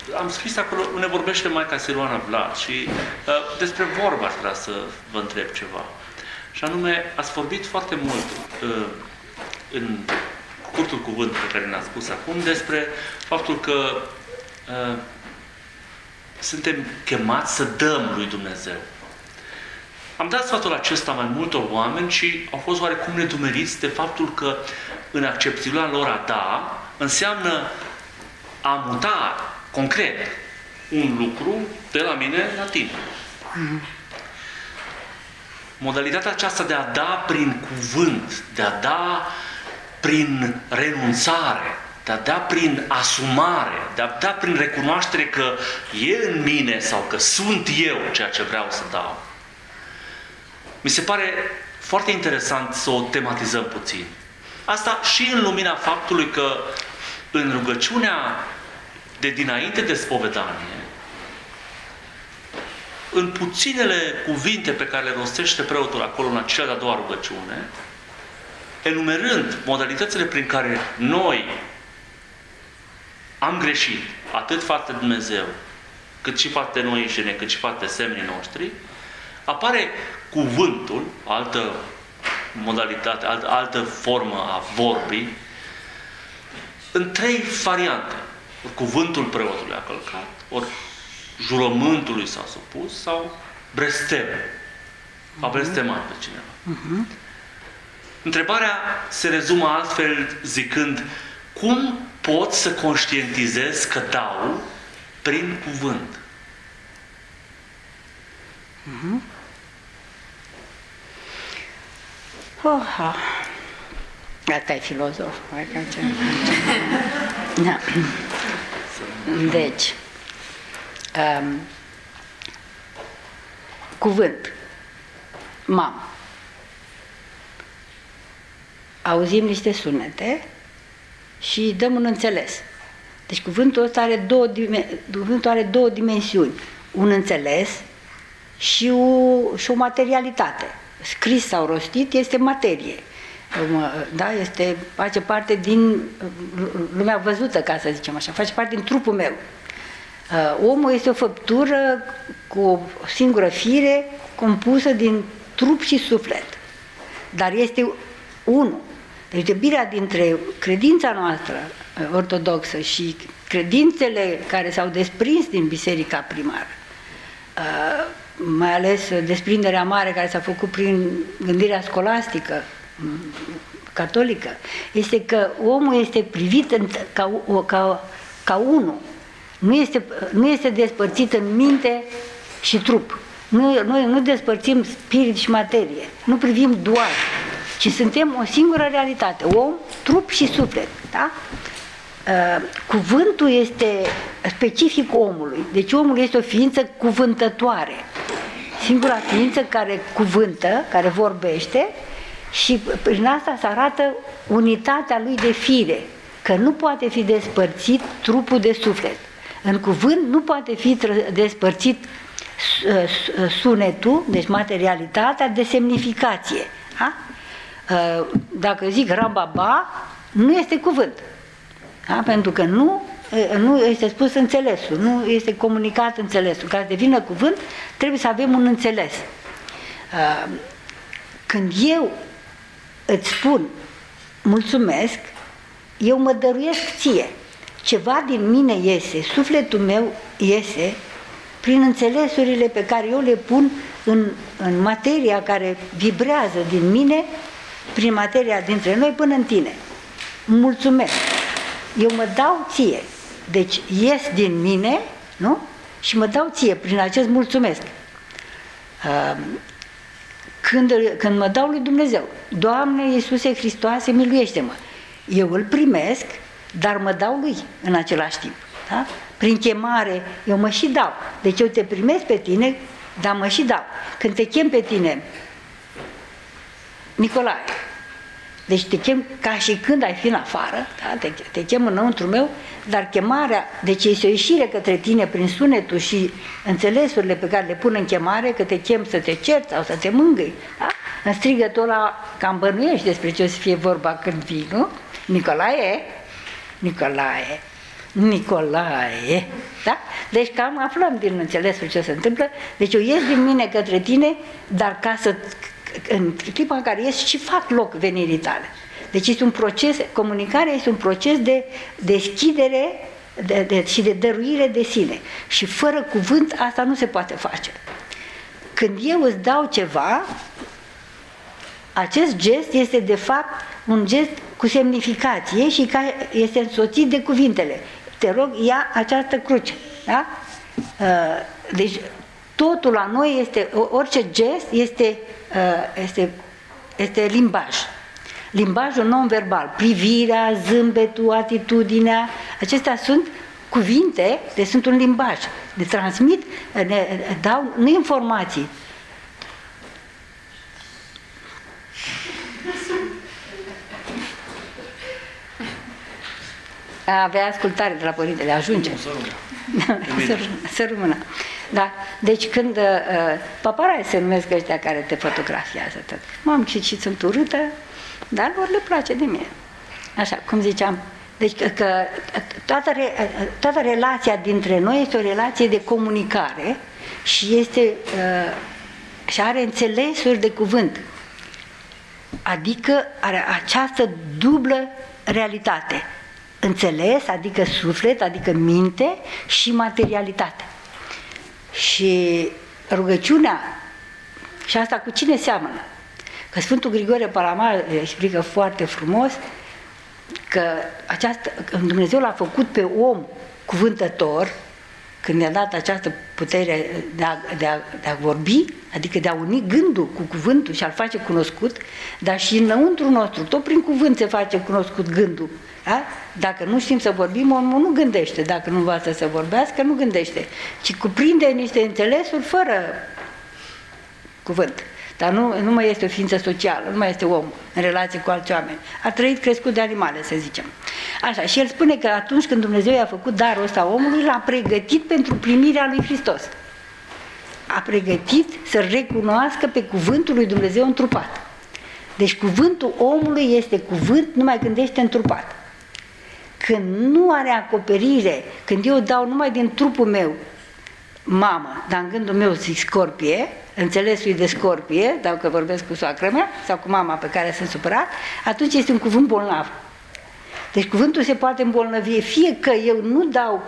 am scris acolo unde vorbește Maica Siluana Vlad și despre vorba aș vrea să vă întreb ceva. Și anume, ați vorbit foarte mult în scurtul cuvânt pe care ne-ați spus acum despre faptul că suntem chemați să dăm lui Dumnezeu. Am dat sfatul acesta mai multor oameni și au fost oarecum nedumeriți de faptul că în accepțiunea lor a da înseamnă a muta concret un lucru de la mine la tine. Modalitatea aceasta de a da prin cuvânt, de a da prin renunțare, de a da prin asumare, de a da prin recunoaștere că e în mine sau că sunt eu ceea ce vreau să dau. Mi se pare foarte interesant să o tematizăm puțin. Asta și în lumina faptului că în rugăciunea de dinainte de spovedanie, în puținele cuvinte pe care le rostește preotul acolo în cea de-a doua rugăciune, enumerând modalitățile prin care noi am greșit, atât față de Dumnezeu, cât și față de noi înșine, cât și față de semnii noștri, apare cuvântul, altă modalitate, altă formă a vorbii, în trei variante. Ori cuvântul preotului a călcat, ori jurământului s-a supus, sau blestem. A blestemat pe cineva. Întrebarea se rezumă altfel zicând: cum pot să conștientizez că dau prin cuvânt? Asta e filozof. Da. Deci, cuvânt. Mamă. Auzim niște sunete și dăm un înțeles. Deci cuvântul ăsta are două dimensiuni. Un înțeles și o materialitate. Scris sau rostit este materie. Da? Face parte din lumea văzută, ca să zicem așa, face parte din trupul meu. Omul este o făptură cu o singură fire, compusă din trup și suflet. Dar este unul. Deci deosebirea dintre credința noastră ortodoxă și credințele care s-au desprins din biserica primară, mai ales desprinderea mare care s-a făcut prin gândirea scolastică catolică, este că omul este privit ca unul. Nu este despărțit în minte și trup. Noi nu despărțim spirit și materie. Nu privim dual, ci suntem o singură realitate. Om, trup și suflet. Da? Cuvântul este specific omului. Deci omul este o ființă cuvântătoare. Singura ființă care cuvântă, care vorbește, și prin asta se arată unitatea lui de fire, că nu poate fi despărțit trupul de suflet. În cuvânt nu poate fi despărțit sunetul, deci materialitatea, de semnificație. Da? Dacă zic rababa, nu este cuvânt. Da? Pentru că nu este spus înțelesul, nu este comunicat înțelesul. Ca să devină cuvânt, trebuie să avem un înțeles. Când eu îți spun mulțumesc, eu mă dăruiesc ție. Ceva din mine iese, sufletul meu iese prin înțelesurile pe care eu le pun în materia care vibrează din mine, prin materia dintre noi până în tine. Mulțumesc. Eu mă dau ție. Deci ies din mine, nu? Și mă dau ție prin acest mulțumesc. Când mă dau lui Dumnezeu, Doamne Iisuse Hristoase, miluiește-mă. Eu îl primesc, dar mă dau lui în același timp. Da? Prin chemare, eu mă și dau. Deci eu te primesc pe tine, dar mă și dau. Când te chem pe tine, Nicolae, deci te chem ca și când ai fi în afară, da? Te chem înăuntru meu, dar chemarea, deci este o ieșire către tine prin sunetul și înțelesurile pe care le pun în chemare, că te chem să te cerți sau să te mângâi. Da? În strigătul ăla cam bănuiești despre ce o să fie vorba când vii, nu? Nicolae, Nicolae, da? Deci cam aflăm din înțelesul ce se întâmplă, deci eu ies din mine către tine, dar ca să, în clipa în care ies și fac loc venirii tale. Deci este un proces, comunicarea este un proces de deschidere și de dăruire de sine. Și fără cuvânt asta nu se poate face. Când eu îți dau ceva, acest gest este de fapt un gest cu semnificație și care este însoțit de cuvintele. Te rog, ia această cruce. Da? Deci totul la noi este, orice gest este limbaj. Limbajul non-verbal, privirea, zâmbetul, atitudinea, acestea sunt cuvinte, deci sunt un limbaj, ne transmit, ne dau nu informații. Avea ascultare de la părintele, ajunge. Să rămână. Da. Deci când paparai se numesc ăștia care te fotografiază tot. Mamă, și sunt urâtă, dar lor le place de mine. Așa, cum ziceam. Deci că toată relația dintre noi este o relație de comunicare și și are înțelesuri de cuvânt. Adică are această dublă realitate. Înțeles, adică suflet, adică minte și materialitate. Și rugăciunea, și asta cu cine seamănă? Că Sfântul Grigore Palamar explică foarte frumos că Dumnezeu l-a făcut pe om cuvântător, când ne-a dat această putere de a vorbi, adică de a uni gândul cu cuvântul și a-l face cunoscut, dar și înăuntru nostru, tot prin cuvânt se face cunoscut gândul. Da? Dacă nu știm să vorbim, omul nu gândește. Dacă nu învață să vorbească, nu gândește. Ci cuprinde niște înțelesuri fără cuvânt. Dar nu mai este o ființă socială, nu mai este om în relație cu alți oameni. A trăit crescut de animale, să zicem. Așa, și el spune că atunci când Dumnezeu i-a făcut darul ăsta omului, l-a pregătit pentru primirea lui Hristos. A pregătit să recunoască pe cuvântul lui Dumnezeu întrupat. Deci cuvântul omului este cuvânt numai când este întrupat. Când nu are acoperire, când eu dau numai din trupul meu mamă, dar în gândul meu zic scorpie, înțelesul de scorpie, dacă vorbesc cu soacră mea sau cu mama pe care sunt supărat, atunci este un cuvânt bolnav. Deci cuvântul se poate îmbolnăvi, fie că eu nu dau,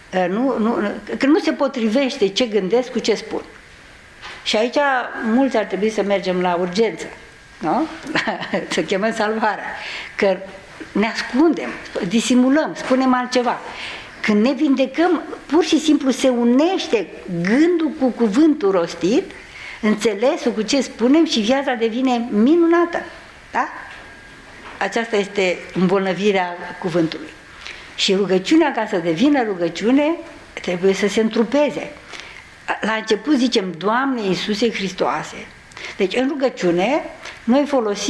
că nu se potrivește ce gândesc cu ce spun. Și aici mulți ar trebui să mergem la urgență, nu? Să chemăm salvarea, că ne ascundem, disimulăm, spunem altceva. Când ne vindecăm, pur și simplu se unește gândul cu cuvântul rostit, înțelesul cu ce spunem și viața devine minunată. Da? Aceasta este îmbolnăvirea cuvântului. Și rugăciunea, ca să devină rugăciune, trebuie să se întrupeze. La început zicem, Doamne Iisuse Hristoase. Deci în rugăciune noi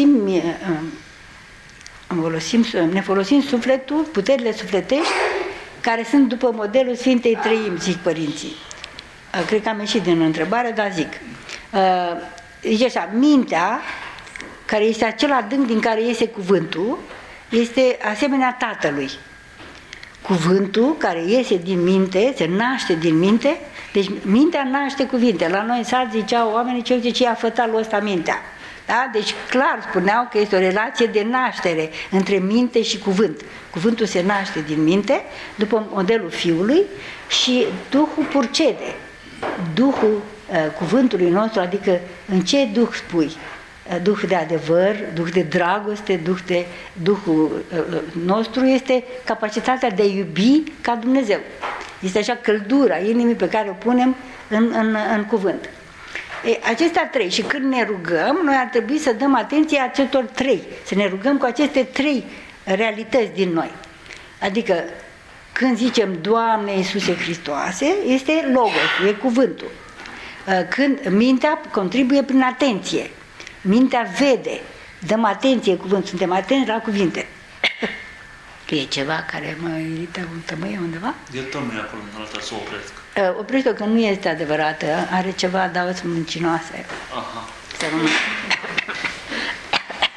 ne folosim sufletul, puterile sufletești, care sunt după modelul Sfintei Treimi, zic părinții. Cred că am ieșit din întrebare, dar zic. Zice așa, mintea, care este acel adânc din care iese cuvântul, este asemenea tatălui. Cuvântul care iese din minte, se naște din minte, deci mintea naște cuvinte. La noi în sat ziceau oamenii, ce i-a fătat lui ăsta mintea. Da? Deci clar spuneau că este o relație de naștere între minte și cuvânt. Cuvântul se naște din minte, după modelul Fiului, și Duhul purcede. Duhul cuvântului nostru, adică în ce Duh spui? Duh de adevăr, Duh de dragoste, Duhul nostru este capacitatea de a iubi ca Dumnezeu. Este așa căldura inimii pe care o punem în cuvânt. Acestea trei. Și când ne rugăm, noi ar trebui să dăm atenție acestor trei. Să ne rugăm cu aceste trei realități din noi. Adică când zicem Doamne Iisuse Hristoase, este logos, e cuvântul. Când mintea contribuie prin atenție. Mintea vede, dăm atenție cuvânt, suntem atenți la cuvinte. E ceva care mă irită un tămâie undeva? El tămâie acolo, în altă să o opresc. Oprește-o că nu este adevărată, are ceva daus mincinoase. Aha. Să rămână.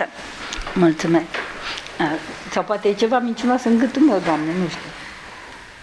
Mulțumesc. Sau poate e ceva mincinos în gâtul meu, Doamne, nu știu.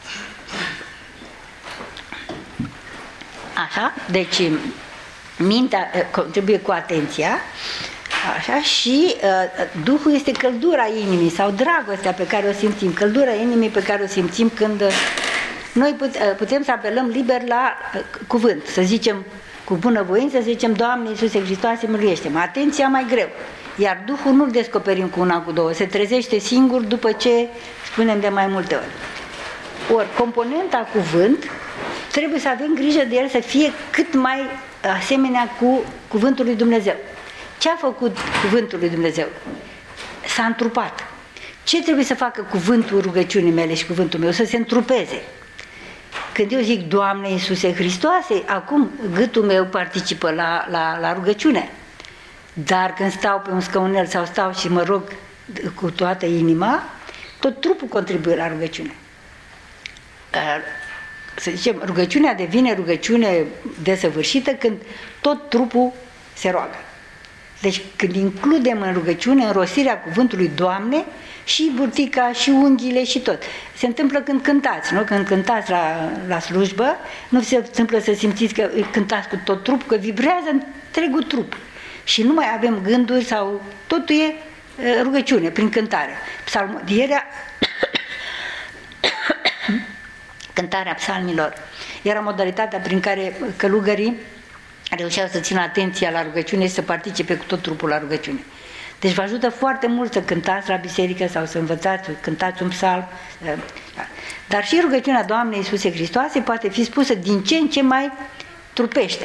Așa, deci mintea contribuie cu atenția, așa, și Duhul este căldura inimii sau dragostea pe care o simțim, căldura inimii pe care o simțim când noi putem să apelăm liber la cuvânt, să zicem cu bunăvoință, să zicem Doamne Iisuse Hristoase, miluiește-mă. Atenția mai greu, iar Duhul nu-l descoperim cu una, cu două, se trezește singur după ce spunem de mai multe ori. Ori componenta cuvânt trebuie să avem grijă de el să fie cât mai asemenea cu cuvântul lui Dumnezeu. Ce a făcut cuvântul lui Dumnezeu? S-a întrupat. Ce trebuie să facă cuvântul rugăciunii mele și cuvântul meu? Să se întrupeze. Când eu zic Doamne Iisuse Hristoase, acum gâtul meu participă la rugăciune. Dar când stau pe un scaunel sau stau și mă rog cu toată inima, tot trupul contribuie la rugăciune. Să zicem, rugăciunea devine rugăciune desăvârșită când tot trupul se roagă. Deci când includem în rugăciune înrostirea cuvântului Doamne și burtica și unghiile și tot. Se întâmplă când cântați, nu? Când cântați la slujbă, nu se întâmplă să simțiți că cântați cu tot trupul, că vibrează întregul trup. Și nu mai avem gânduri sau totul e rugăciune prin cântare. Psalmodierea, cântarea psalmilor, era modalitatea prin care călugării reușeau să țină atenția la rugăciune și să participe cu tot trupul la rugăciune. Deci vă ajută foarte mult să cântați la biserică sau să învățați, să cântați un psalm. Dar și rugăciunea Doamnei Iisuse Hristoase poate fi spusă din ce în ce mai trupește.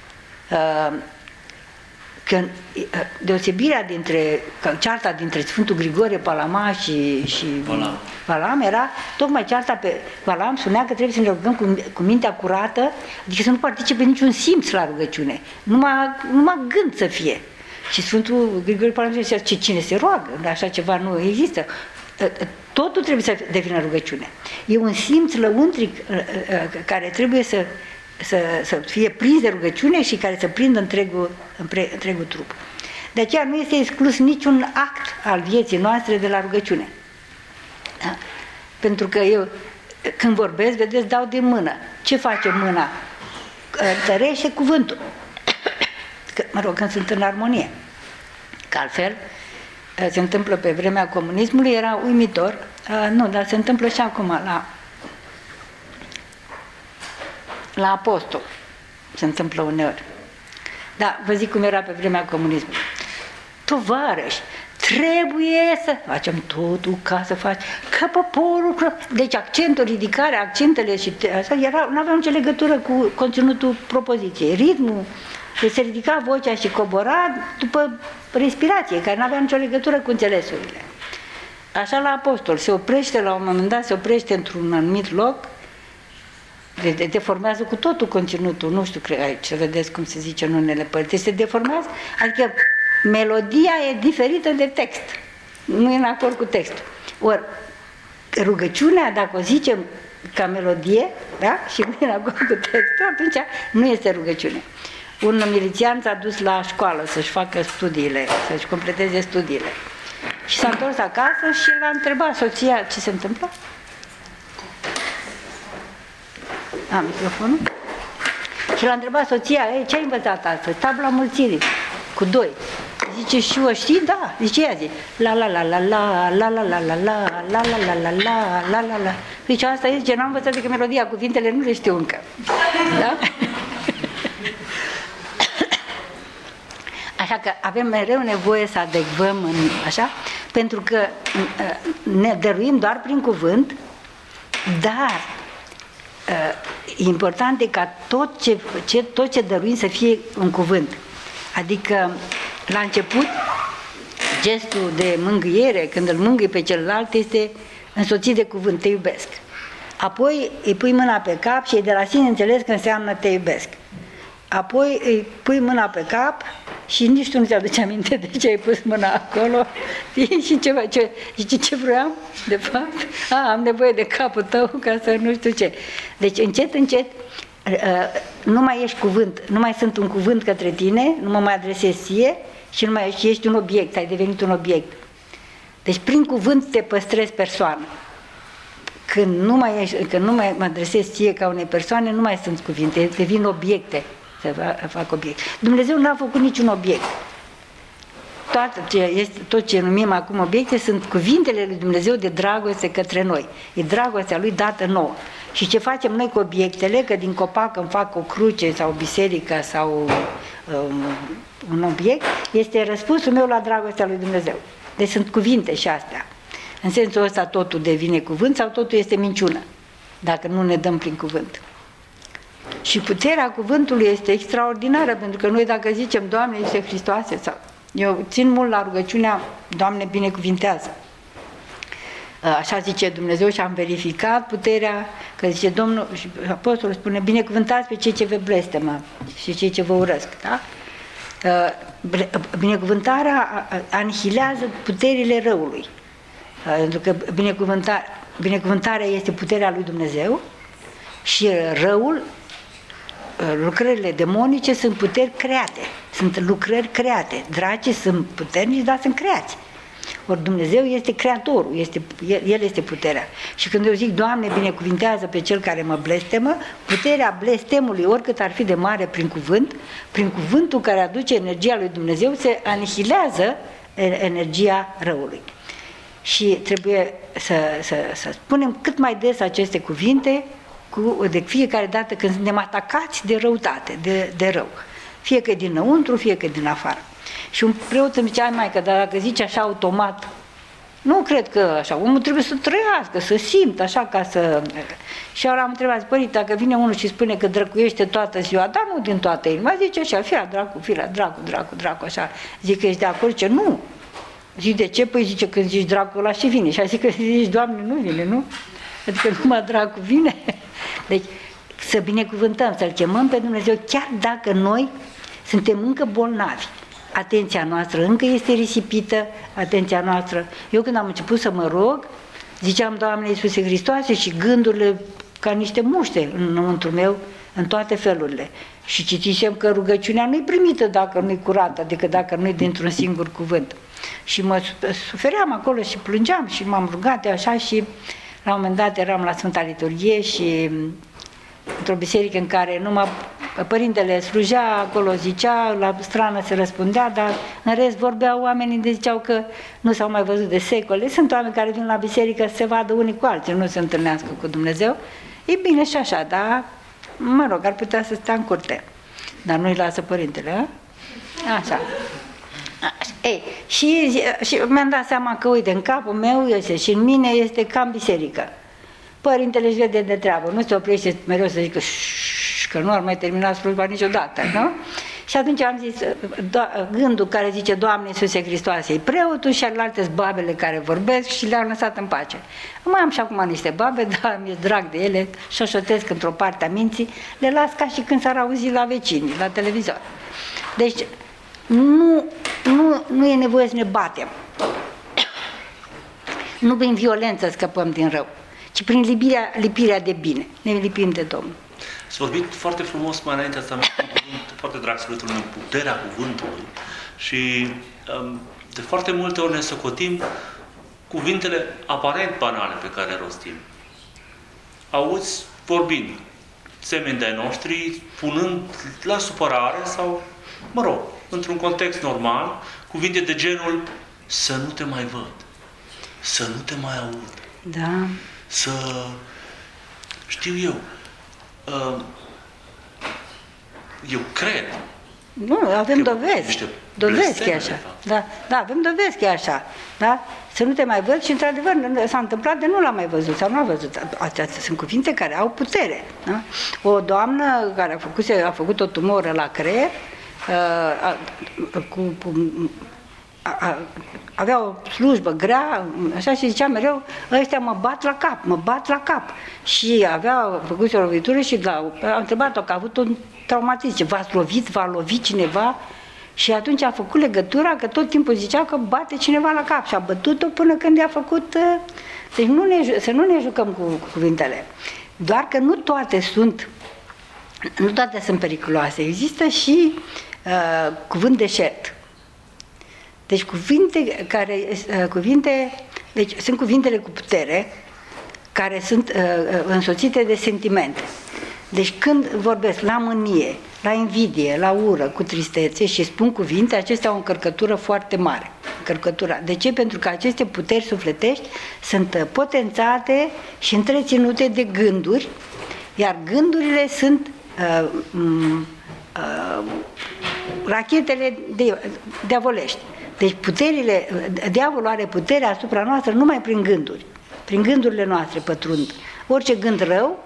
Că deosebirea cearta dintre Sfântul Grigore Palama și Valam era tocmai cearta pe Valam, spunea că trebuie să ne rugăm cu mintea curată, adică să nu participe niciun simț la rugăciune, numai gând să fie. Și Sfântul Grigore Palama zicea, cine se roagă, așa ceva nu există. Totul trebuie să devină rugăciune. E un simț lăuntric care trebuie să fie prins de rugăciune și care să prindă întregul trup. De aceea nu este exclus niciun act al vieții noastre de la rugăciune. Da? Pentru că eu, când vorbesc, vedeți, dau de mână. Ce face mâna? Întărește cuvântul. Când sunt în armonie. Că altfel, se întâmplă pe vremea comunismului, era uimitor. Nu, dar se întâmplă și acum la apostol. Se întâmplă uneori. Da, vă zic cum era pe vremea comunismului. Tovarăși, trebuie să facem totul ca să faci, ca poporul. Deci accentul, ridicarea, accentele și asta nu aveau nicio legătură cu conținutul propoziției. Ritmul, se ridica vocea și cobora după respirație, care nu avea nicio legătură cu înțelesurile. Așa la apostol, se oprește la un moment dat, se oprește într-un anumit loc, deformează cu totul conținutul, nu știu, aici, să vedeți cum se zice în unele părți, se deformează, adică melodia e diferită de text, nu e în acord cu textul. Ori, rugăciunea, dacă o zicem ca melodie, da? Și nu e în acord cu textul, atunci nu este rugăciune. Un milițian s-a dus la școală să-și facă studiile, să-și completeze studiile. Și s-a întors acasă și l-a întrebat soția ce se întâmplă. Microfonul. Și l-a întrebat soția, ce ai învățat astăzi? Tabla mulțirii, cu 2. Zice, și o știi? Da. Zice, ea zi. La la la la la, la la la la la, la la la la la, la la la. Zice, asta zice, n-am învățat decât melodia, cuvintele nu le știu încă. Da? Așa că avem mereu nevoie să adecvăm așa, pentru că ne dăruim doar prin cuvânt, dar important e ca tot ce dăruim să fie un cuvânt. Adică la început gestul de mângâiere, când îl mângâi pe celălalt, este însoțit de cuvânt, te iubesc. Apoi îi pui mâna pe cap și e de la sine înțeles că înseamnă te iubesc. Apoi îi pui mâna pe cap și nici tu nu ți-aduce aminte de ce ai pus mâna acolo și ce vroiam, de fapt? Am nevoie de capul tău ca să nu știu ce. Deci încet, încet, nu mai ești cuvânt, nu mai sunt un cuvânt către tine, nu mă mai adresez ție și nu mai ești un obiect, ai devenit un obiect. Deci prin cuvânt te păstrezi persoană. când nu mai mă adresez ție ca unei persoane, nu mai sunt cuvinte, devin obiecte, să fac obiect. Dumnezeu n-a făcut niciun obiect. Tot ce numim acum obiecte sunt cuvintele lui Dumnezeu de dragoste către noi. E dragostea lui dată nouă. Și ce facem noi cu obiectele, că din copac îmi fac o cruce sau o biserică sau un obiect, este răspunsul meu la dragostea lui Dumnezeu. Deci sunt cuvinte și astea. În sensul ăsta totul devine cuvânt sau totul este minciună, dacă nu ne dăm prin cuvânt. Și puterea cuvântului este extraordinară, pentru că noi dacă zicem Doamne Iisuse Hristoase, sau eu țin mult la rugăciunea Doamne binecuvintează. Așa zice Dumnezeu și am verificat puterea, că zice Domnul, și Apostolul spune, binecuvântați pe cei ce vă blestemă și cei ce vă urăsc, da? Binecuvântarea anihilează puterile răului, pentru că binecuvântarea este puterea lui Dumnezeu și răul, lucrările demonice sunt puteri create, sunt lucrări create. Dracii sunt puternici, dar sunt creați. Ori Dumnezeu este creatorul, El este puterea. Și când eu zic, Doamne, binecuvintează pe cel care mă blestemă, puterea blestemului, oricât ar fi de mare prin cuvântul care aduce energia lui Dumnezeu, se anihilează energia răului. Și trebuie să spunem cât mai des aceste cuvinte, de fiecare dată când suntem atacați de răutate, de rău. Fie că dinăuntru, fie că din afară. Și un preot îmi zicea, maică, dar dacă zici așa automat, nu cred că așa, omul trebuie să trăiască, să simtă, așa ca să... Și ori am întrebat, părinte, dacă vine unul și spune că drăcuiește toată ziua, dar nu din toată inima, zice așa, fira, dracu, așa. Zic că ești de acord, ce nu. Zic, de ce? Păi zice, când zici dracul ăla și vine. Și a zic că zici, Doamne, nu vine, nu? Adică numai dracu vine. Deci, să binecuvântăm, să-L chemăm pe Dumnezeu, chiar dacă noi suntem încă bolnavi. Atenția noastră încă este risipită, atenția noastră. Eu când am început să mă rog, ziceam, Doamne Iisuse Hristoase, și gândurile ca niște muște înăuntru meu, în toate felurile. Și citisem că rugăciunea nu-i primită dacă nu-i curată, adică dacă nu-i dintr-un singur cuvânt. Și mă sufeream acolo și plângeam și m-am rugat așa și la un moment dat eram la Sfânta Liturghie și într-o biserică în care numai părintele slujea, acolo zicea, la strană se răspundea, dar în rest vorbeau oamenii de ziceau că nu s-au mai văzut de secole. Sunt oameni care vin la biserică să se vadă unii cu alții, nu se întâlnească cu Dumnezeu. E bine și așa, dar mă rog, ar putea să stea în curte. Dar nu-i lasă părintele, a? Așa. Ei, și mi-am dat seama că, uite, în capul meu este, și în mine este cam biserică. Părintele își vede de treabă, nu se oprește mereu să zică că nu ar mai termina slujba niciodată, nu? Și atunci am zis, gândul care zice Doamne Iisuse Hristoase e preotul și alte babele care vorbesc și le-am lăsat în pace. Mai am și acum niște babe, dar mi-e drag de ele, șoșotesc într-o parte a minții, le las ca și când s-ar auzi la vecini, la televizor. Deci, nu e nevoie să ne batem. Nu prin violență scăpăm din rău, ci prin lipirea de bine. Ne lipim de Domnul. Ați vorbit foarte frumos mai înainte, asta mi-a foarte drag sufletul meu, puterea cuvântului. Și de foarte multe ori ne socotim cuvintele aparent banale pe care le rostim. Auzi vorbind semeni de-ai noștri, punând la supărare sau, mă rog, într-un context normal, cuvinte de genul să nu te mai văd, să nu te mai aud, da. să, știu eu, eu cred. Nu, avem dovezi. Dovezi că e așa. Da, avem dovezi că e așa. Da? Să nu te mai văd și într-adevăr s-a întâmplat de nu l-am mai văzut sau nu l-am văzut. Acestea sunt cuvinte care au putere. Da? O doamnă care a făcut o tumoră la creier, avea o slujbă grea, așa, și zicea mereu, ăștia mă bat la cap. Și făcut o lovitură și a întrebat-o că a avut un traumatism, v-a lovit cineva? Și atunci a făcut legătura că tot timpul zicea că bate cineva la cap și a bătut-o până când i-a făcut... Deci să nu ne jucăm cu cuvintele. Doar că nu toate sunt periculoase. Există și cuvânt deșert. Deci sunt cuvintele cu putere care sunt însoțite de sentimente. Deci când vorbesc la mânie, la invidie, la ură, cu tristețe și spun cuvinte, acestea au o încărcătură foarte mare. De ce? Pentru că aceste puteri sufletești sunt potențate și întreținute de gânduri, iar gândurile sunt rachetele diavolești. Deci diavolul are puterea asupra noastră numai prin gânduri. Prin gândurile noastre pătrund. Orice gând rău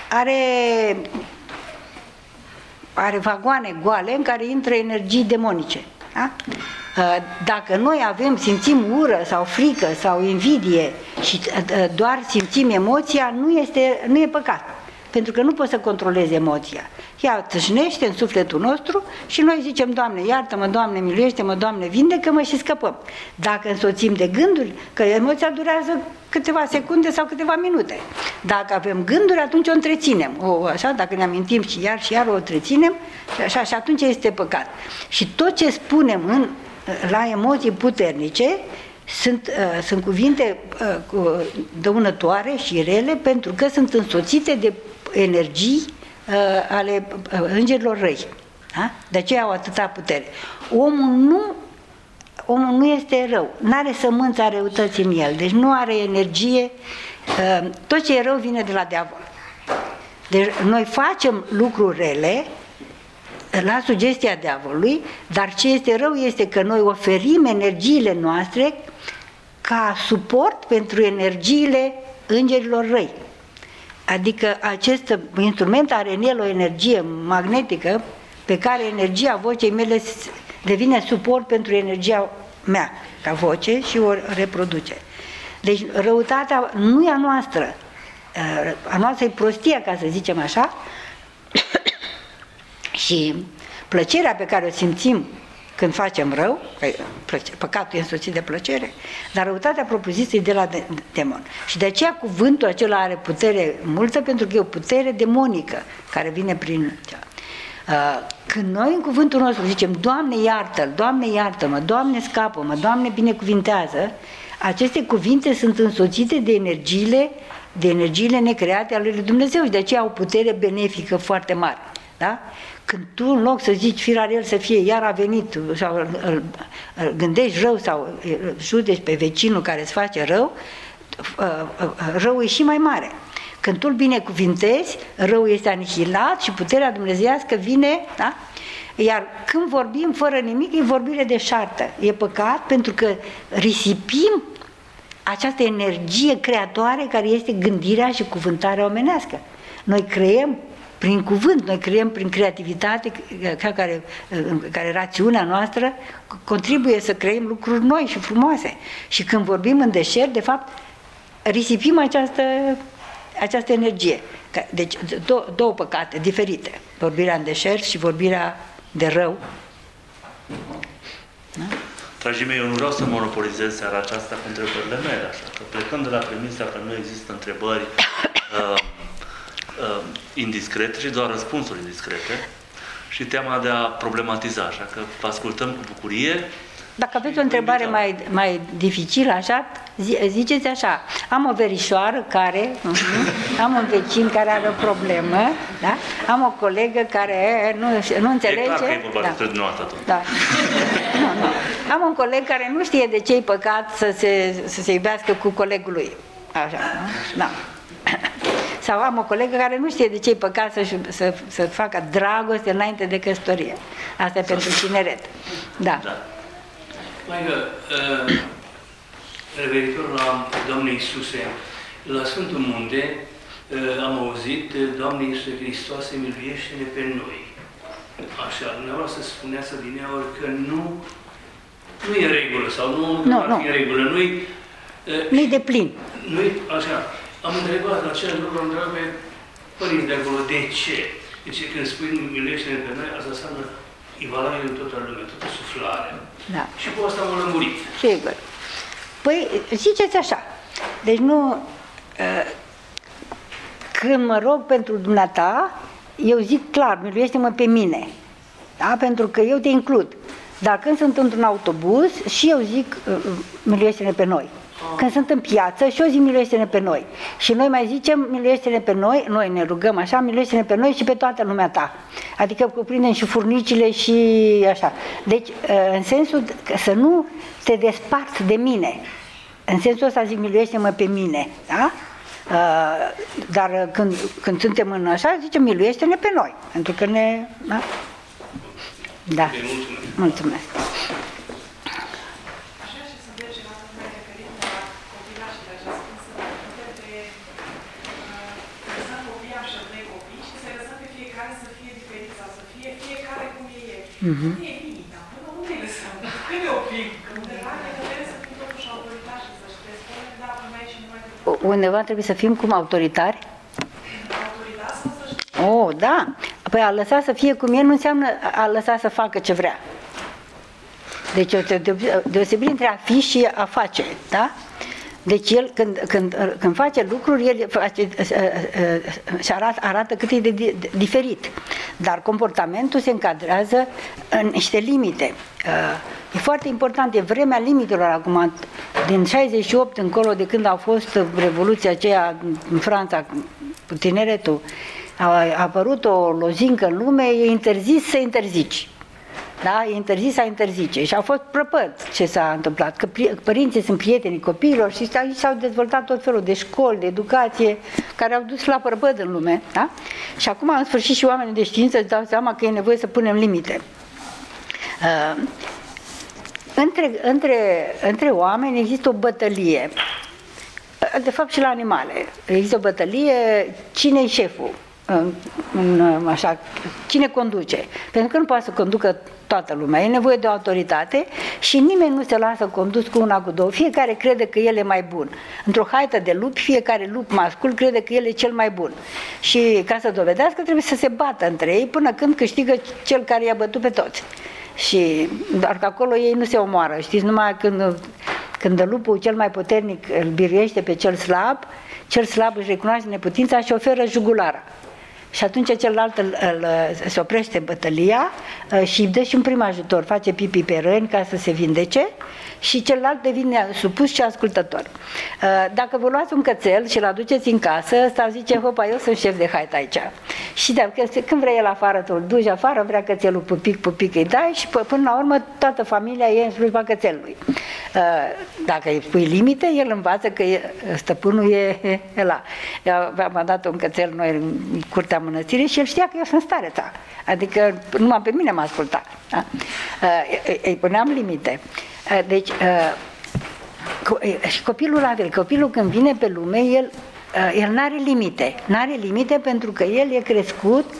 are vagoane goale în care intră energii demonice. Da? Dacă noi simțim ură sau frică sau invidie și doar simțim emoția, nu e păcat. Pentru că nu poți să controlezi emoția. Ea tâșnește în sufletul nostru și noi zicem, Doamne, iartă-mă, Doamne, miluiește-mă, Doamne, vindecă-mă și scăpăm. Dacă însoțim de gânduri, că emoția durează câteva secunde sau câteva minute. Dacă avem gânduri, atunci o întreținem. Așa, dacă ne amintim și iar o întreținem, și atunci este păcat. Și tot ce spunem la emoții puternice sunt cuvinte dăunătoare și rele, pentru că sunt însoțite de energii ale îngerilor răi. Da? De aceea au atâta putere. Omul nu este rău, nu are sămânța răutății în el, deci nu are energie, tot ce e rău vine de la diavol. Deci noi facem lucruri rele la sugestia diavolului, dar ce este rău este că noi oferim energiile noastre ca suport pentru energiile îngerilor răi. Adică acest instrument are în el o energie magnetică pe care energia vocei mele devine suport pentru energia mea ca voce și o reproduce. Deci răutatea nu e a noastră, a noastră e prostia, ca să zicem așa, și plăcerea pe care o simțim când facem rău, păcatul e însoțit de plăcere, dar răutatea propriu-zisă e de la demon. Și de aceea cuvântul acela are putere multă, pentru că e o putere demonică care vine prin... Când noi în cuvântul nostru zicem, Doamne iartă-l, Doamne iartă-mă, Doamne scapă-mă, Doamne binecuvintează, aceste cuvinte sunt însoțite de energiile necreate ale lui Dumnezeu și de aceea au putere benefică foarte mare. Da? Când tu, în loc să zici firar el să fie, iar a venit, sau îl gândești rău sau judeci pe vecinul care îți face rău, răul e și mai mare. Când tu îl binecuvintezi, răul este anihilat și puterea dumnezeiască vine, da? Iar când vorbim fără nimic, e vorbire de șartă. E păcat pentru că risipim această energie creatoare care este gândirea și cuvântarea omenească. Noi creăm prin cuvânt, noi creăm prin creativitate, care rațiunea noastră contribuie să creăm lucruri noi și frumoase. Și când vorbim în deșert, de fapt, risipim această energie. Deci două păcate diferite. Vorbirea în deșert și vorbirea de rău. Da? Dragii mei, eu nu vreau să monopolizez seara aceasta cu întrebările mele, așa că plecând de la premisa că nu există întrebări indiscrete, ci doar răspunsuri indiscrete, și teama de a problematiza, așa că vă ascultăm cu bucurie. Dacă aveți o întrebare mai dificilă, așa, ziceți așa, am o verișoară care, am un vecin care are o problemă, da? Am o colegă care nu înțelege. E clar că e vorba despre dumneavoastră tot. Da. Nu. Am un coleg care nu știe de ce-i păcat să se iubească cu colegul lui. Așa, nu? Da. Sau am o colegă care nu știe de ce-i păcat să facă dragoste înainte de căsătorie. Asta e pentru tineret. Da. Maică, referitor la Domnul Iisuse, la Sfântul Munte am auzit, Doamne Iisuse Hristoase, miluiește-ne pe noi. Așa, dumneavoastră spuneați adineaori că nu e în regulă, sau nu ar fi în regulă, nu-i de plin. Nu-i, așa, am întrebat același lucru, am întrebat pe părinți de acolo, de ce? Deci când spui miluiește-ne pe noi, asta înseamnă e valabil în toată lumea, toată suflarea. Da. Și cu asta m-am lămurit. Sigur. Păi, ziceți așa, deci nu... Când mă rog pentru dumneata, eu zic clar, miluiește-mă pe mine. Da? Pentru că eu te includ. Dar când sunt într-un autobuz, și eu zic, miluiește-ne pe noi. Când sunt în piață și o zi miluiește-ne pe noi. Și noi mai zicem miluiește-ne pe noi, noi ne rugăm așa, miluiește-ne pe noi și pe toată lumea ta. Adică cuprindem și furnicile și așa. Deci, în sensul să nu te desparți de mine. În sensul ăsta zic miluiește-mă pe mine. Da? Dar când suntem în așa, zicem miluiește-ne pe noi. Pentru că ne... Da? Da. Mulțumesc. Nu e limita, până unde îi lăsăm? Când e oprim? Undeva trebuie să fim totuși autoritari și să-și spune, da, până aici nu mai trebuie. Undeva trebuie să fim cum autoritari? Autoritari sau să știe? Oh, da. Păi a lăsa să fie cum e nu înseamnă a lăsa să facă ce vrea. Deci o deosebire între a fi și a face, da? Deci el, când face lucruri, el face, și arată cât e de diferit. Dar comportamentul se încadrează în niște limite. E foarte important, e vremea limitelor acum, din 68 încolo, de când a fost revoluția aceea în Franța, cu tineretul, a apărut o lozincă în lume, e interzis să interzici. Da? E interzis a interzice. Și a fost prăpăt ce s-a întâmplat. Că părinții sunt prietenii copiilor și aici s-au dezvoltat tot felul de școli, de educație, care au dus la prăpăt în lume. Da? Și acum, în sfârșit, și oamenii de știință își dau seama că e nevoie să punem limite. Între oameni există o bătălie. De fapt și la animale. Există o bătălie, cine e șeful? Așa, cine conduce? Pentru că nu poate să conducă toată lumea, e nevoie de o autoritate și nimeni nu se lasă condus cu una, cu două. Fiecare crede că el e mai bun. Într-o haită de lupi, fiecare lup mascul crede că el e cel mai bun. Și ca să dovedească, trebuie să se bată între ei până când câștigă cel care i-a bătut pe toți. Și doar că acolo ei nu se omoară. Știți, numai când lupul cel mai puternic îl biruiește pe cel slab își recunoaște neputința și oferă jugulara. Și atunci celălalt se oprește bătălia și îi dă și un prim ajutor, face pipi pe răni ca să se vindece și celălalt devine supus și ascultător. Dacă vă luați un cățel și îl aduceți în casă, ăsta zice, hopa, eu sunt șef de haită aici. Și când vrea el afară, tu îl duci afară, vrea cățelul pupic îi dai și până la urmă toată familia e în slujba cățelului. Dacă îi pui limite, el învață că stăpânul e ăla. Am dat un cățel noi în curtea mănăstirii și el știa că eu sunt stareța. Adică numai pe mine m-a ascultat. Da? Îi puneam limite. Deci, și copilul la fel, copilul când vine pe lume, el n-are limite. N-are limite pentru că el e crescut,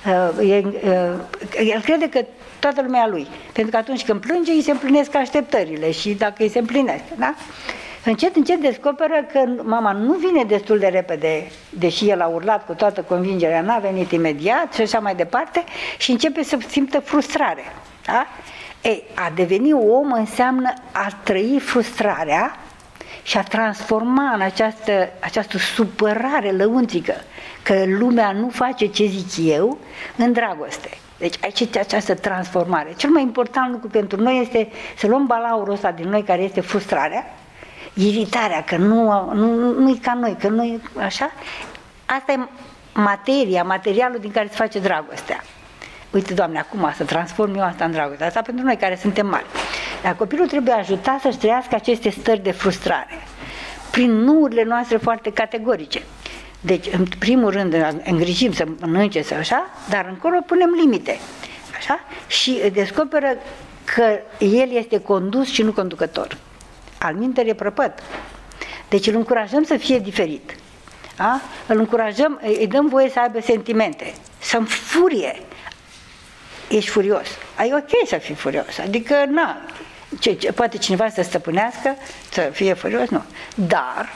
el crede că toată lumea e a lui. Pentru că atunci când plânge, îi se împlinesc așteptările și dacă îi se împlinesc, da? Încet descoperă că mama nu vine destul de repede, deși el a urlat cu toată convingerea, n-a venit imediat și așa mai departe și începe să simtă frustrare. Da? A deveni om înseamnă a trăi frustrarea și a transforma în această supărare lăuntrică, că lumea nu face ce zic eu, în dragoste. Deci aici este această transformare. Cel mai important lucru pentru noi este să luăm balaurul ăsta din noi, care este frustrarea, iritarea, că nu e ca noi, că nu e așa. Asta e materialul din care se face dragostea. Uite, Doamne, acum să transform eu asta în dragoste. Asta pentru noi care suntem mari. Dar copilul trebuie ajutat să-și trăiască aceste stări de frustrare prin nuurile noastre foarte categorice. Deci, în primul rând, îngrijim să mănânce sau așa, dar încolo punem limite. Așa? Și descoperă că el este condus și nu conducător. Alminteri e prăpăt. Deci îl încurajăm să fie diferit. Da? Îl încurajăm, îi dăm voie să aibă sentimente, să înfurie. Ești furios. Ai ok să fii furios. Adică, poate cineva să stăpânească, să fie furios, nu. Dar,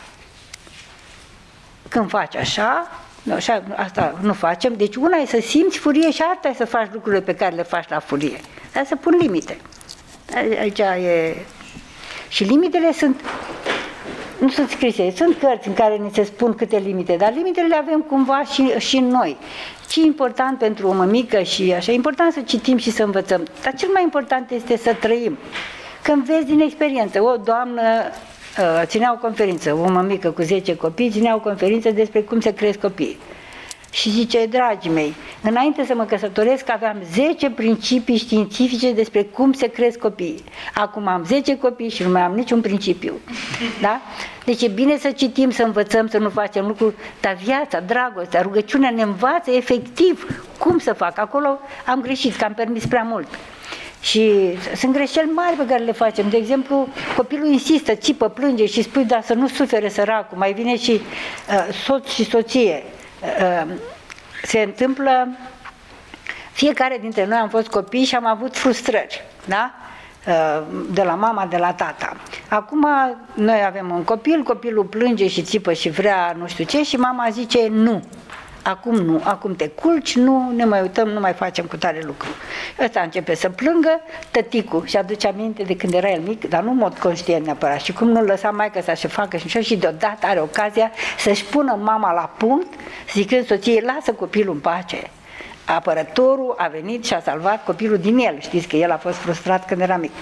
când faci așa, asta nu facem, deci una e să simți furie și alta e să faci lucrurile pe care le faci la furie. Dar să pun limite. Aici e... Și limitele nu sunt scrise, sunt cărți în care ni se spun câte limite, dar limitele le avem cumva și noi. Ce e important pentru o mămică și așa, e important să citim și să învățăm, dar cel mai important este să trăim. Când vezi din experiență, o doamnă ținea o conferință, o mămică cu 10 copii, ținea o conferință despre cum se cresc copiii. Și zice, dragii mei, înainte să mă căsătoresc aveam 10 principii științifice despre cum se cresc copiii. Acum am 10 copii și nu mai am niciun principiu. Da? Deci e bine să citim, să învățăm, să nu facem lucruri, dar viața, dragostea, rugăciunea ne învață efectiv cum să fac. Acolo am greșit, că am permis prea mult. Și sunt greșeli mari pe care le facem. De exemplu, copilul insistă, țipă, plânge și spui, da, să nu sufere săracul. Mai vine și soț și soție. Se întâmplă, fiecare dintre noi am fost copii și am avut frustrări, da? De la mama, de la tata. Acum noi avem un copil, copilul plânge și țipă și vrea nu știu ce și mama zice nu. Acum nu, acum te culci, nu ne mai uităm, nu mai facem cu tare lucru. Ăsta începe să plângă, tăticul și aduce aminte de când era el mic, dar nu în mod conștient neapărat. Și cum nu lăsa maică să-și facă și deodată are ocazia să-și pună mama la punct, zicând soției, lasă copilul în pace. Apărătorul a venit și a salvat copilul din el. Știți că el a fost frustrat când era mic.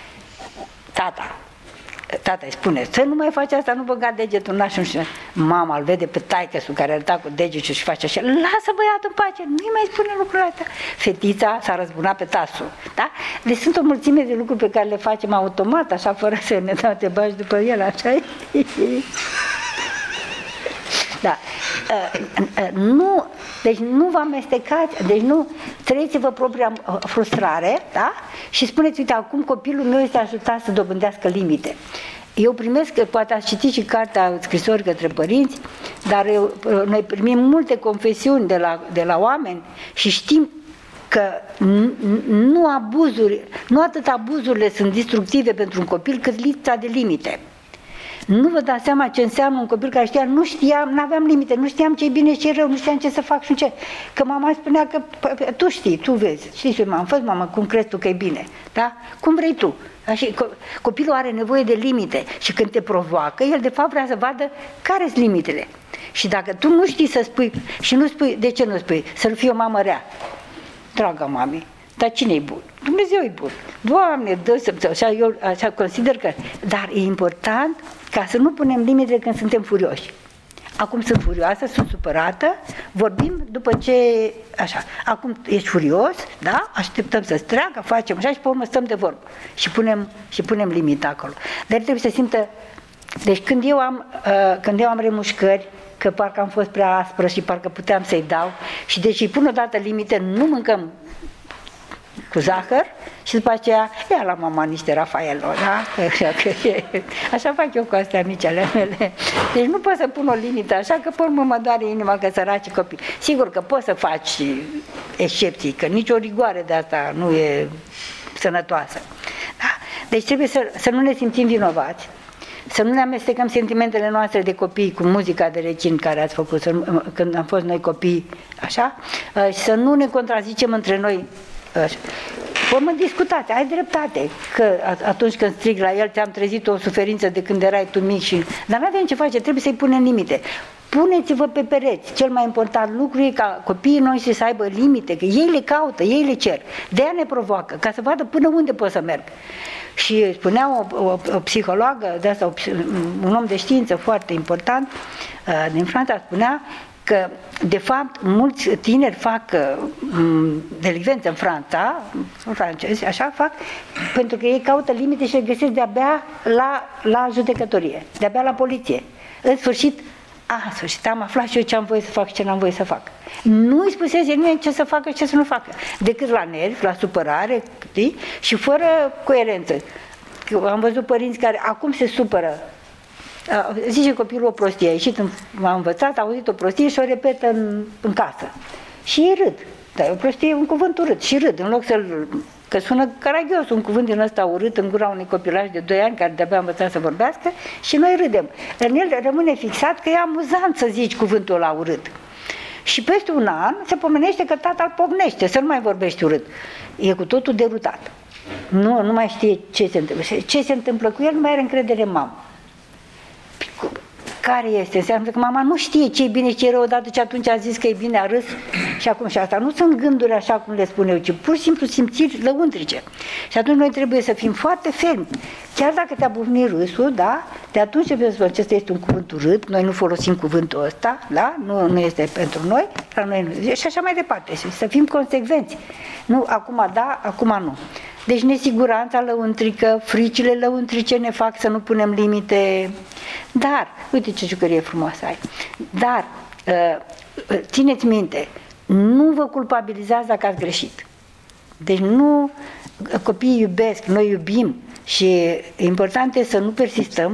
Tata îi spune, să nu mai faci asta, nu băga degetul în nașul. Mama îl vede pe taică-sul care arăta cu degetul și face așa, lasă băiatul în pace, nu-i mai spune lucrurile astea. Fetița s-a răzbunat pe tasul. Da? Deci sunt o mulțime de lucruri pe care le facem automat, așa, fără să ne dăm te bagi după el, așa. Da. Deci nu vă amestecați, deci nu trăiți-vă propria frustrare, da? Și spuneți, uite, acum copilul meu este ajutat să dobândească limite. Eu primesc, poate ați citit și cartea Scrisori către părinți, dar noi primim multe confesiuni de la oameni și știm că nu atât abuzurile sunt destructive pentru un copil, cât lipsa de limite. Nu vă dați seama ce înseamnă un copil care nu aveam limite, nu știam ce e bine și ce e rău, nu știam ce să fac și ce. Că mama spunea că tu știi, tu vezi, știi, mamă, cum crezi tu că e bine, da? Cum vrei tu. Așa, copilul are nevoie de limite și când te provoacă, el de fapt vrea să vadă care sunt limitele. Și dacă tu nu știi să spui și nu spui, de ce nu spui? Să-l fie o mamă rea. Dragă mami, dar cine e bun? Dumnezeu e bun. Doamne, dă-să, așa consider că... Dar e important ca să nu punem limite când suntem furioși. Acum sunt furioasă, sunt supărată, vorbim după ce... Așa, acum ești furios, da? Așteptăm să-ți treacă, facem așa și pe urmă stăm de vorbă. Și punem limita acolo. Dar trebuie să simtă... Deci când eu am remușcări, că parcă am fost prea aspră și parcă puteam să-i dau, și deci îi pun odată limite, nu mâncăm cu zahăr și după aceea ia la mama niște Rafaelo, da? Așa fac eu cu astea mici ale mele. Deci nu pot să pun o limită așa, că pe urmă mă doare inima că săraci copii. Sigur că poți să faci excepții, că nicio rigoare de asta nu e sănătoasă. Da? Deci trebuie să nu ne simțim vinovați, să nu ne amestecăm sentimentele noastre de copii cu muzica de recin care ați făcut când am fost noi copii, așa, și să nu ne contrazicem între noi. Mă discutați, ai dreptate, că atunci când strig la el ți-am trezit o suferință de când erai tu mic dar nu avem ce face, trebuie să-i punem limite. Puneți-vă pe pereți. Cel mai important lucru e ca copiii noștri să aibă limite, că ei le caută, ei le cer. De-aia ne provoacă, ca să vadă până unde pot să merg. Și spunea o psihologă, de asta, un om de știință foarte important din Franța, spunea că, de fapt, mulți tineri fac delicvență în Franța, francezi, așa fac, pentru că ei caută limite și le găsesc de-abia la judecătorie, de-abia la poliție. În sfârșit, am aflat și eu ce am voie să fac și ce n-am voie să fac. Nu îi spusese nimeni ce să facă și ce să nu facă, decât la nervi, la supărare, știi? Și fără coerență. Am văzut părinți care acum se supără. Zice copilul o prostie, a ieșit, m-a învățat, a auzit o prostie și o repetă în casă. Și ei râd. Dar e o prostie, un cuvânt urât. Și râd, în loc că sună caragios, un cuvânt din ăsta urât în gura unui copilaj de 2 ani care de-abia a învățat să vorbească și noi râdem. În el rămâne fixat că e amuzant să zici cuvântul ăla urât. Și peste un an se pomenește că tata îl pocnește, să nu mai vorbești urât. E cu totul derutat. Nu mai știe ce se întâmplă. Ce se întâmplă cu el, nu mai are încredere în mamă. care este? Înseamnă că mama nu știe ce e bine și ce e rău odată ce atunci a zis că e bine, a râs și acum și asta. Nu sunt gânduri așa cum le spun eu, ci pur și simplu simțiri lăuntrice. Și atunci noi trebuie să fim foarte fermi. Chiar dacă te-a bufnit râsul, da? De atunci trebuie să spun, acesta este un cuvânt urât, noi nu folosim cuvântul ăsta, da? Nu este pentru noi, la noi nu. Și așa mai departe. Și să fim consecvenți. Nu, acum da, acum nu. Deci nesiguranța lăuntrică, fricile lăuntrice ne fac să nu punem limite. Dar, uite ce jucărie frumoasă ai. Dar, țineți minte, nu vă culpabilizați dacă ați greșit. Deci nu, copiii iubesc, noi iubim și important este să nu persistăm,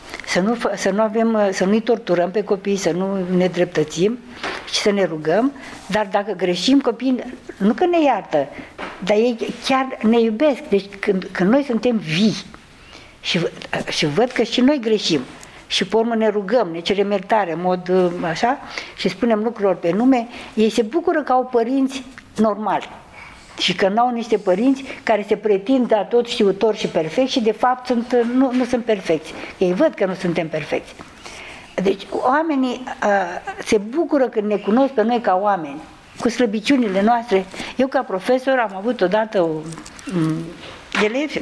să nu-i torturăm pe copii, să nu ne dreptățim și să ne rugăm, dar dacă greșim, copiii nu că ne iartă, dar ei chiar ne iubesc. Deci când noi suntem vii și văd că și noi greșim și pe urmă ne rugăm, ne cerem iertare în mod așa și spunem lucrurilor pe nume, ei se bucură că au părinți normali și că n-au niște părinți care se pretind a tot știutori și perfecți și de fapt nu sunt perfecți. Ei văd că nu suntem perfecți. Deci oamenii se bucură când ne cunosc pe noi ca oameni, cu slăbiciunile noastre. Eu ca profesor am avut odată elevi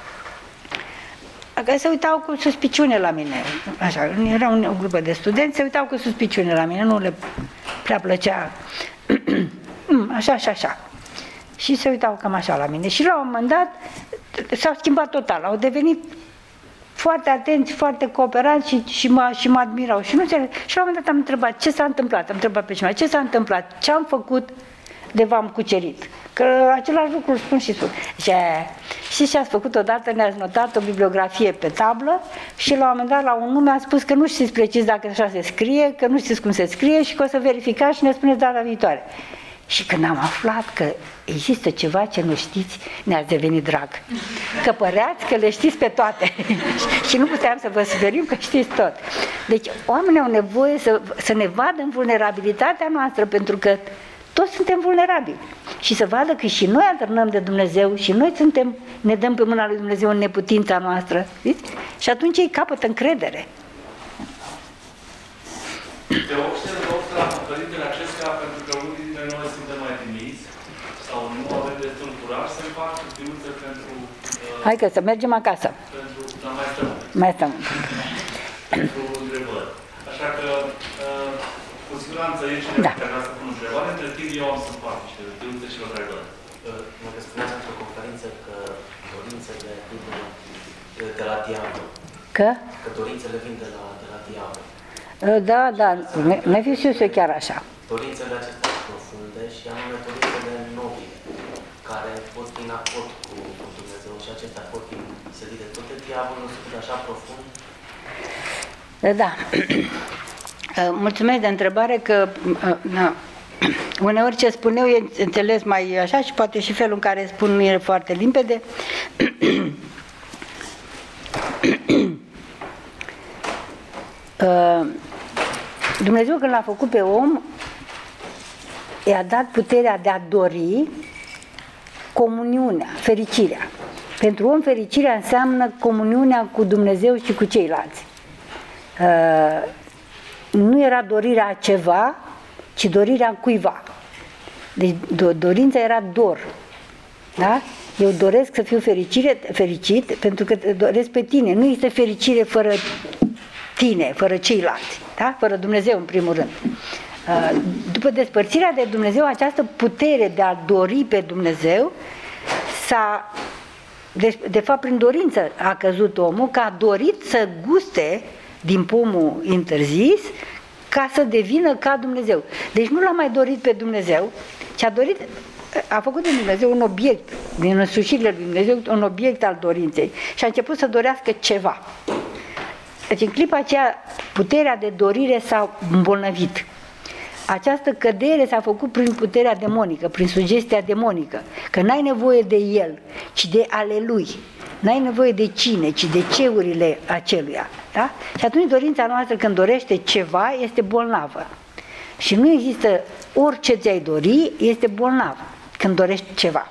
care se uitau cu suspiciune la mine. Așa, era o grupă de studenți, se uitau cu suspiciune la mine, nu le prea plăcea așa și așa. Și se uitau cam așa la mine. Și la un moment dat s-au schimbat total, au devenit foarte atenți, foarte cooperanți și mă admirau. Și la un moment dat am întrebat ce s-a întâmplat, am întrebat pe cineva ce s-a întâmplat, ce am făcut de v-am cucerit. Că același lucru îl spun și spun. Și ce ați făcut odată, ne-ați notat o bibliografie pe tablă și la un moment dat la un nume a spus că nu știți precis dacă așa se scrie, că nu știți cum se scrie și că o să verificați și ne spuneți data viitoare. Și când am aflat că există ceva ce nu știți, ne-ați devenit drag. Că păreați că le știți pe toate și nu puteam să vă suferim că știți tot. Deci oamenii au nevoie să ne vadă în vulnerabilitatea noastră, pentru că toți suntem vulnerabili. Și să vadă că și noi atârnăm de Dumnezeu și noi ne dăm pe mâna lui Dumnezeu în neputința noastră. Știți? Și atunci ei capătă încredere. Te observ la părintele acestea pentru că unii dintre noi suntem mai timizi sau nu avem destul curaj să fac știință pentru... Hai că să mergem acasă. Dar mai stăm. Mai stăm. Pentru întrebări. Așa că, cu siguranță ești care vrea să pun întrebare. Între timp eu am să fac niște științe și vă întrebări. Mă spuneați într-o conferință că dorințele vin de la diavol. Că? Că dorințele vin de la diavol. Da, nu fi știut eu chiar așa. Dorințele acestea profunde și anume dorințele nobile, care pot fi în acord cu Dumnezeu și acestea pot fi sădite tot de diavolul, sunt așa profund. Da. Mulțumesc de întrebare, că uneori ce spun eu e înțeles mai așa și poate și felul în care spun nu e foarte limpede. Dumnezeu când l-a făcut pe om i-a dat puterea de a dori comuniunea, fericirea. Pentru om fericirea înseamnă comuniunea cu Dumnezeu și cu ceilalți. Nu era dorirea a ceva, ci dorirea cuiva. Deci dorința era dor. Da? Eu doresc să fiu fericit pentru că doresc pe tine. Nu este fericire fără tine, fără ceilalți, da? Fără Dumnezeu în primul rând. După despărțirea de Dumnezeu, această putere de a dori pe Dumnezeu de fapt prin dorință a căzut omul, că a dorit să guste din pomul interzis ca să devină ca Dumnezeu. Deci nu l-a mai dorit pe Dumnezeu, ci a făcut din Dumnezeu un obiect, din însușirile lui Dumnezeu, un obiect al dorinței și a început să dorească ceva. Deci în clipa aceea puterea de dorire s-a îmbolnăvit. Această cădere s-a făcut prin puterea demonică, prin sugestia demonică, că n-ai nevoie de el, ci de ale lui. N-ai nevoie de cine, ci de ceurile aceluia. Da? Și atunci dorința noastră când dorește ceva este bolnavă. Și nu există, orice ți-ai dori este bolnav când dorești ceva.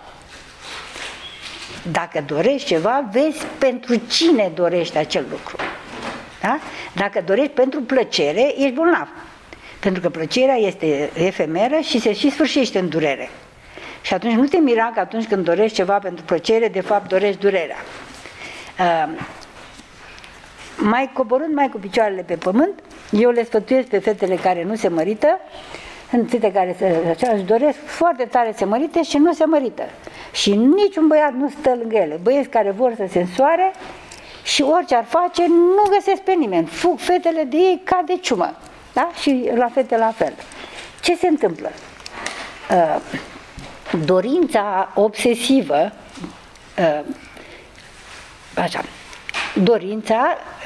Dacă dorești ceva, vezi pentru cine dorești acel lucru. Da? Dacă dorești pentru plăcere, ești bolnav. Pentru că plăcerea este efemeră și se și sfârșește în durere. Și atunci nu te mira că atunci când dorești ceva pentru plăcere, de fapt dorești durerea. Mai coborând mai cu picioarele pe pământ, eu le sfătuiesc pe fetele care nu se mărită, fete care își doresc foarte tare să se mărite și nu se mărită. Și niciun băiat nu stă lângă ele. Băieți care vor să se însoare și orice ar face, nu găsesc pe nimeni. Fug fetele de ei ca de ciumă. Da? Și la fete la fel. Ce se întâmplă? Dorința obsesivă, dorința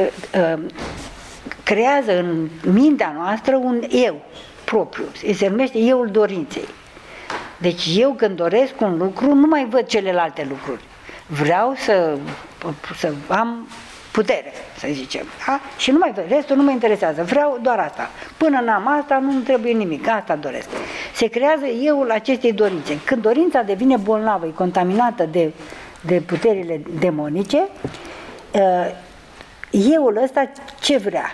creează în mintea noastră un eu propriu. Se numește euul dorinței. Deci eu când doresc un lucru, nu mai văd celelalte lucruri. Vreau să am putere, să zicem. Da? Și nu mai văd, restul nu mă interesează. Vreau doar asta. Până n-am asta, nu trebuie nimic. Asta doresc. Se creează euul acestei dorințe. Când dorința devine bolnavă, e contaminată de puterile demonice, euul ăsta ce vrea?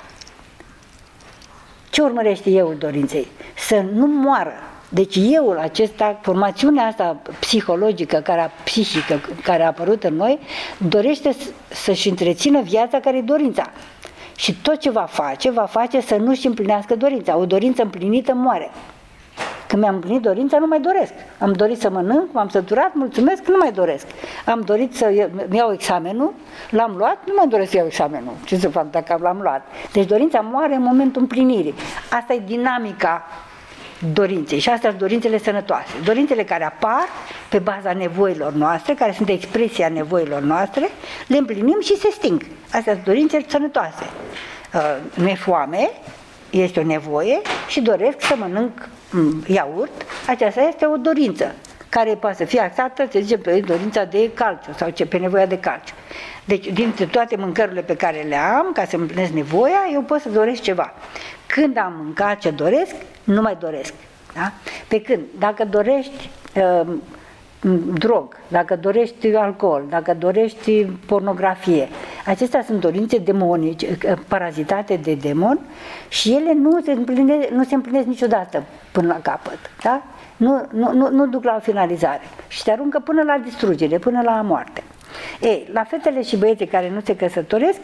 Ce urmărește euul dorinței? Să nu moară. Deci euul acesta, formațiunea asta psihologică, psihică, care a apărut în noi, dorește să-și întrețină viața care e dorința. Și tot ce va face să nu-și împlinească dorința. O dorință împlinită moare. Când mi-am împlinit dorința, nu mai doresc. Am dorit să mănânc, m-am săturat, mulțumesc, nu mai doresc. Am dorit să iau examenul, l-am luat, nu mai doresc să iau examenul. Ce să fac dacă l-am luat? Deci dorința moare în momentul împlinirii. Asta e dinamica dorinței și astea sunt dorințele sănătoase. Dorințele care apar pe baza nevoilor noastre, care sunt expresia nevoilor noastre, le împlinim și se sting. Astea sunt dorințele sănătoase. Mi-e foame, este o nevoie și doresc să mănânc iaurt, aceasta este o dorință care poate să fie axată, să zicem, pe dorința de calciu sau pe nevoia de calciu. Deci, dintre toate mâncărurile pe care le am, ca să împlinesc nevoia, eu pot să doresc ceva. Când am mâncat ce doresc, nu mai doresc. Da? Pe când, dacă dorești drog, dacă dorești alcool, dacă dorești pornografie, acestea sunt dorințe demonice, parazitate de demon și ele nu se împlinesc niciodată până la capăt. Da? Nu duc la o finalizare și te aruncă până la distrugere, până la moarte. Ei, la fetele și băieții care nu se căsătoresc,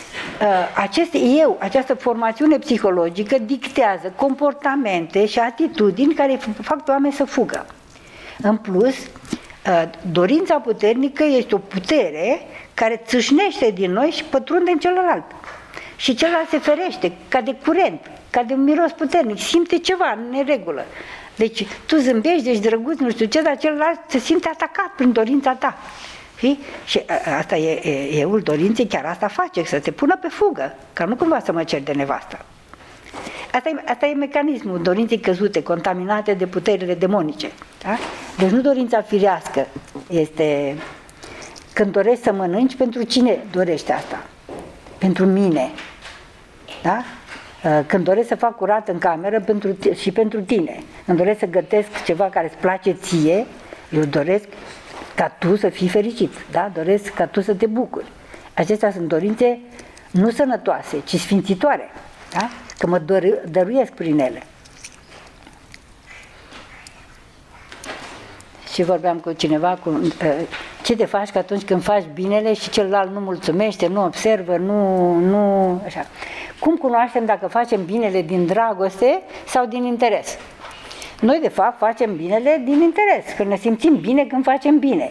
această formațiune psihologică dictează comportamente și atitudini care fac pe oameni să fugă. În plus, dorința puternică este o putere care țâșnește din noi și pătrunde în celălalt. Și celălalt se ferește, ca de curent, ca de un miros puternic, simte ceva în neregulă. Deci tu zâmbești, ești drăguț, nu știu ce, dar celălalt se simte atacat prin dorința ta. Știi? Și asta e eul dorinței, chiar asta face, să te pună pe fugă, ca nu cumva să mă cer de nevastă. Asta e mecanismul dorinței căzute, contaminate de puterile demonice. Da? Deci nu dorința firească este când dorești să mănânci, pentru cine dorești asta? Pentru mine. Da? Când doresc să fac curat în cameră și pentru tine. Când doresc să gătesc ceva care îți place ție, eu doresc ca tu să fii fericit, da? Doresc ca tu să te bucuri. Acestea sunt dorințe nu sănătoase, ci sfințitoare, da? Că mă dăruiesc prin ele. Și vorbeam cu cineva, ce te faci că atunci când faci binele și celălalt nu mulțumește, nu observă, nu așa. Cum cunoaștem dacă facem binele din dragoste sau din interes? Noi, de fapt, facem binele din interes, că ne simțim bine când facem bine.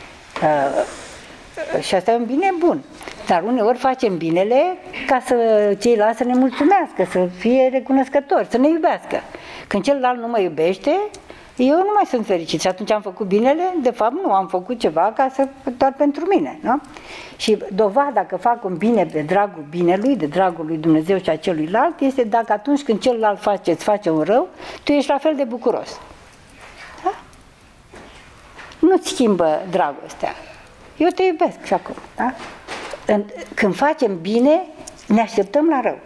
Și asta e un bine bun. Dar uneori facem binele ca să ceilalți să ne mulțumească, să fie recunoscători, să ne iubească. Când celălalt nu mă iubește, eu nu mai sunt fericit. Și atunci am făcut binele, de fapt nu, am făcut ceva doar pentru mine. Nu? Și dovada că fac un bine de dragul binelui, de dragul lui Dumnezeu și a celuilalt, este dacă atunci când celălalt îți face un rău, tu ești la fel de bucuros. Da? Nu-ți schimbă dragostea. Eu te iubesc și acum. Da? Când facem bine, ne așteptăm la rău.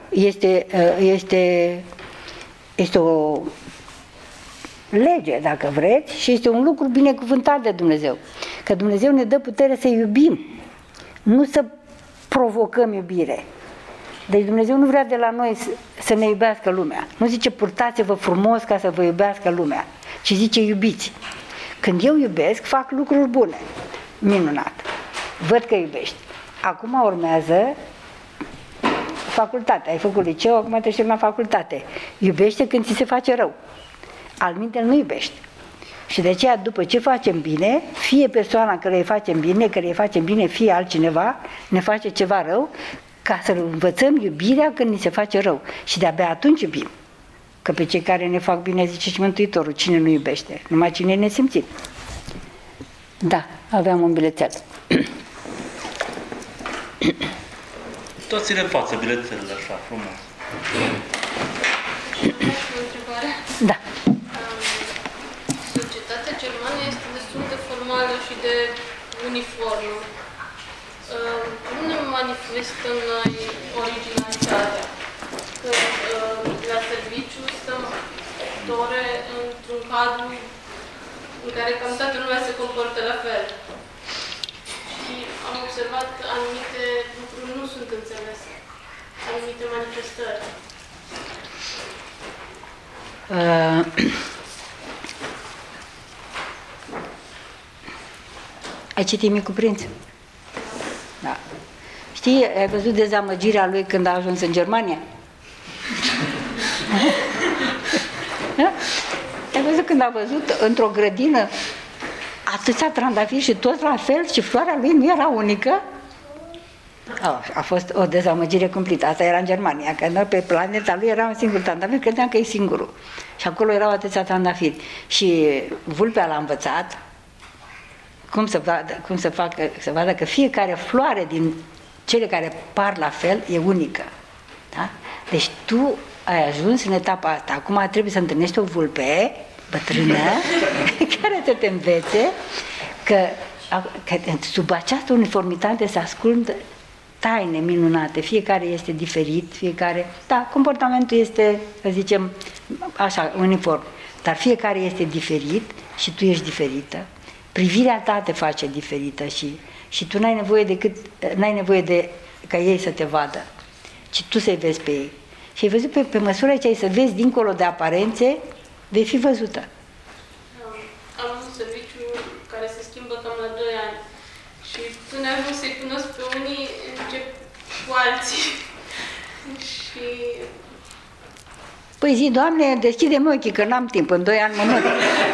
Este o lege, dacă vreți, și este un lucru binecuvântat de Dumnezeu. Că Dumnezeu ne dă putere să iubim, nu să provocăm iubire. Deci Dumnezeu nu vrea de la noi să ne iubească lumea. Nu zice purtați-vă frumos ca să vă iubească lumea, ci zice iubiți. Când eu iubesc, fac lucruri bune. Minunat. Văd că iubești. Acum urmează facultatea. Ai făcut liceu, acum treci la facultate. Iubește când ți se face rău. Altminteri nu iubești. Și de aceea, după ce facem bine, fie persoana care îi facem bine, fie altcineva, ne face ceva rău, ca să învățăm iubirea când ni se face rău. Și de-abia atunci iubim. Că pe cei care ne fac bine, zice și Mântuitorul, cine nu iubește? Numai cine e nesimțit. Da, aveam un bilețel. Toți-le în față bilețelele așa, frumos. O întrebare. Da. Societatea germană este destul de formală și de uniformă. Cum ne manifestăm noi originalitatea? Că la serviciu stăm 8 ore într-un cadru în care cam toată lumea se comportă la fel. Și am observat că anumite lucruri nu sunt înțelese, anumite manifestări. Ai citit Micul Prinț? Da. Știi, ai văzut dezamăgirea lui când a ajuns în Germania? Da? Ai văzut când a văzut într-o grădină atâția trandafiri și toți la fel și floarea lui nu era unică? A fost o dezamăgire cumplită. Asta era în Germania, că noi pe planeta lui era un singur trandafir, credeam că e singurul. Și acolo erau atâția trandafiri. Și vulpea l-a învățat să vadă că fiecare floare din cele care par la fel e unică. Da? Deci tu ai ajuns în etapa asta. Acum trebuie să întâlnești o vulpe bătrână care să te învețe că sub această uniformitate se ascund taine minunate. Fiecare este diferit, fiecare... Da, comportamentul este, să zicem, așa, uniform. Dar fiecare este diferit și tu ești diferită. Privirea ta te face diferită și tu n-ai nevoie de ca ei să te vadă, ci tu să-i vezi pe ei. Și ai văzut pe măsură ce ai să vezi dincolo de aparențe, vei fi văzută. Am un serviciu care se schimbă cam la 2 ani și până ajung să-i cunosc pe unii, încep cu alții. Și... Păi zi, Doamne, deschide-mi ochii, că n-am timp, în 2 ani mă măr.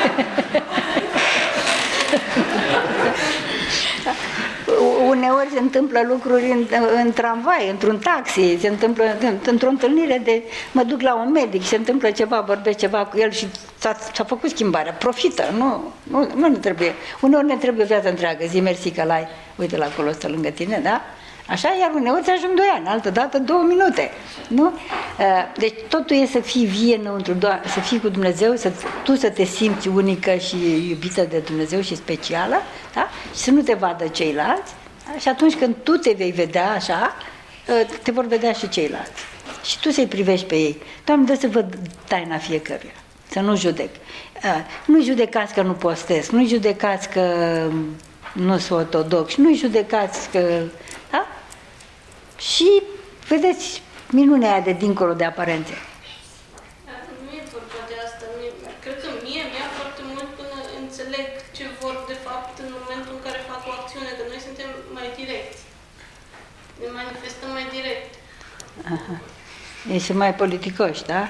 Uneori se întâmplă lucruri în tramvai, într-un taxi, se întâmplă într-o întâlnire mă duc la un medic, se întâmplă ceva, vorbesc ceva cu el și s-a făcut schimbarea. Profită, nu ne trebuie. Uneori ne trebuie viața întreagă, zi mersi că l-ai, uite la acolo stă lângă tine, da? Așa, iar uneori ajung 2 ani, altă dată 2 minute, nu? Deci totul e să fii vie înăuntru, să fii cu Dumnezeu, tu să te simți unică și iubită de Dumnezeu și specială, da? Și să nu te vadă ceilalți, da? Și atunci când tu te vei vedea așa, te vor vedea și ceilalți. Și tu să-i privești pe ei. Doamne, dă să văd taina fiecăruia, să nu judec. Nu-i judecați că nu postez, nu-i judecați că nu sunt ortodoxi, nu-i judecați că... Da? Și vedeți minunea aia de dincolo de aparențe. Nu e vorba de asta. Cred că mie mi-a foarte mult până înțeleg ce vor de fapt în momentul în care fac o acțiune, că noi suntem mai direcți. Ne manifestăm mai direct. Aha. Ești mai politicoși, da?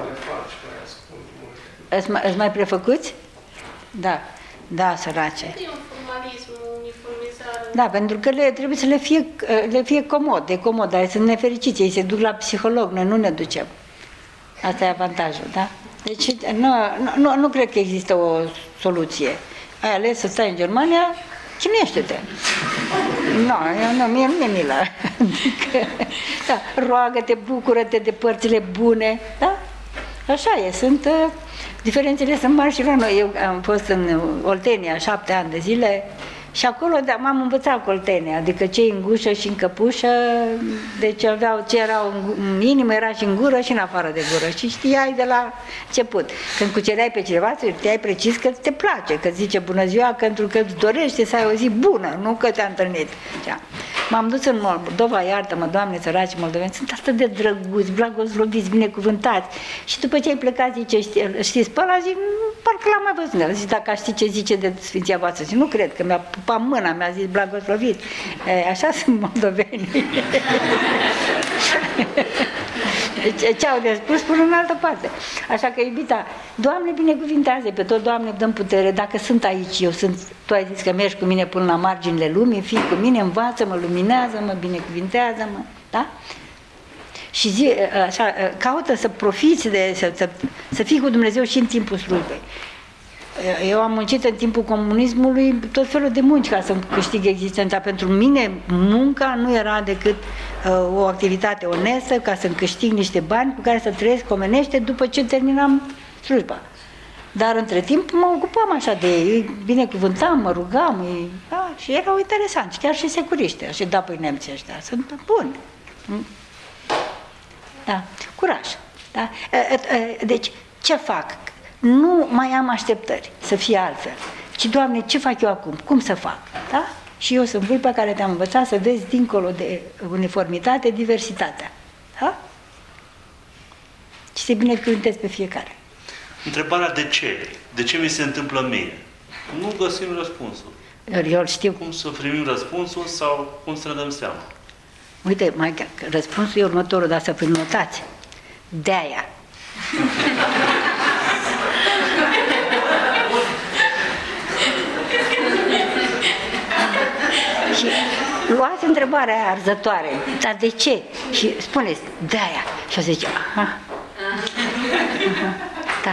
Ești mai prefăcuți? Da. Da, sărace. E un formalism, o uniformizare. Da, pentru că trebuie să le fie comod, dar sunt nefericiți, ei se duc la psiholog, noi nu ne ducem. Asta e avantajul, da? Deci nu cred că există o soluție. Ai ales să stai în Germania, chinuiește-te. Mie nu mi-e milă. Adică, da, roagă-te, bucură-te de părțile bune, da? Așa e, diferențele sunt mari și la noi. Eu am fost în Oltenia 7 ani de zile și acolo m-am învățat cu Oltenia, adică cei în gușă și în căpușă, deci ce erau în inimă era și în gură și în afară de gură și știai de la început. Când cucereai pe cineva, știai precis că te place, că zice bună ziua, pentru că îți dorește să ai o zi bună, nu că te-a întâlnit. M-am dus în Moldova, iartă-mă, Doamne, săraci moldoveni, sunt atât de drăguți, blagosloviți, binecuvântați. Și după ce ai plecat, zice, știți pe ăla, zic, parcă l-am mai văzut. Zic, dacă știi ce zice de Sfinția voastră. Zic, nu cred, că mi-a pupat mâna, mi-a zis blagoslovit. Așa sunt moldoveni. Deci, ce au de spus, spun în altă parte. Așa că, iubita, Doamne binecuvintează pe tot, Doamne dăm putere. Dacă sunt aici, eu sunt, tu ai zis că mergi cu mine până la marginile lumii, fii cu mine, învață-mă, luminează-mă, binecuvintează-mă, da? Și zi, așa, caută să profiți, să fii cu Dumnezeu și în timpul slujbei. Eu am muncit în timpul comunismului tot felul de munci ca să câștig existența. Pentru mine munca nu era decât o activitate onestă ca să-mi câștig niște bani cu care să trăiesc omenește după ce terminam slujba. Dar între timp mă ocupam așa de ei, binecuvântam, mă rugam, da, și erau interesanți, chiar și securiști, și da pe nemții ăștia, sunt buni. Da, curaj. Da? Deci, ce fac? Nu mai am așteptări să fie altfel, ci, Doamne, ce fac eu acum? Cum să fac? Da? Și eu sunt vulpea care te-am învățat să vezi dincolo de uniformitate, diversitatea. Da? Și să binecuvântez pe fiecare. Întrebarea de ce? De ce mi se întâmplă mie? Nu găsim răspunsul. Eu știu. Cum să primim răspunsul sau cum să ne dăm seama? Uite, răspunsul e următorul, dar să vă notați. De-aia. Și luați întrebarea aia arzătoare, dar de ce? Și spuneți, de-aia. Și o să zice, aha. Da.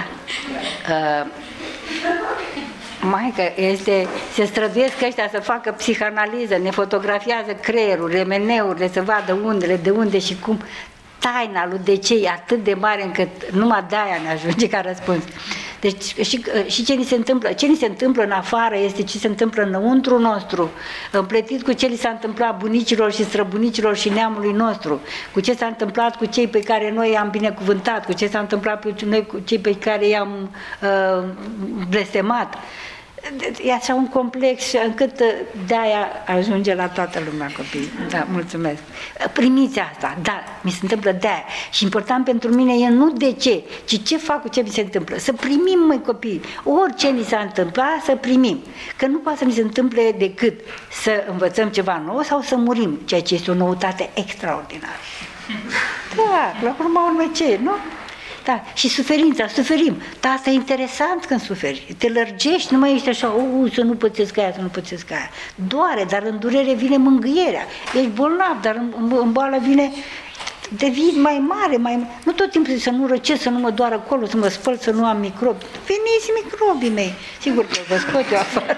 Maică, se străduiesc ăștia să facă psihanaliză, ne fotografiază creierul, remeneurile, să vadă undele, de unde și cum. Taina lui de ce e atât de mare încât numai de-aia ne ajunge ca răspuns. Deci și ce ni se întâmplă? Ce ni se întâmplă în afară este ce se întâmplă înăuntru nostru, împletit cu ce li s-a întâmplat bunicilor și străbunicilor și neamului nostru, cu ce s-a întâmplat cu cei pe care noi i-am binecuvântat, cu ce s-a întâmplat cu cei pe care i-am blestemat. E așa un complex încât de-aia ajunge la toată lumea, copii. Da, mulțumesc. Primiți asta, da, mi se întâmplă de-aia. Și important pentru mine e nu de ce, ci ce fac cu ce mi se întâmplă. Să primim, măi copii, orice ni s-a întâmplat, să primim. Că nu poate să mi se întâmple decât să învățăm ceva nou sau să murim, ceea ce este o noutate extraordinară. Da, la urma urmei ce, nu? Da, și suferința, suferim. Dar asta e interesant când suferi. Te lărgești, nu mai ești așa, să nu pățesc aia, să nu pățesc aia. Doare, dar în durere vine mângâierea. Ești bolnav, dar în boală vine, devii mai mare, nu tot timpul să nu răcesc, să nu mă doară acolo, să mă spăl, să nu am microbi. Veniți microbii mei. Sigur că vă scot eu afară.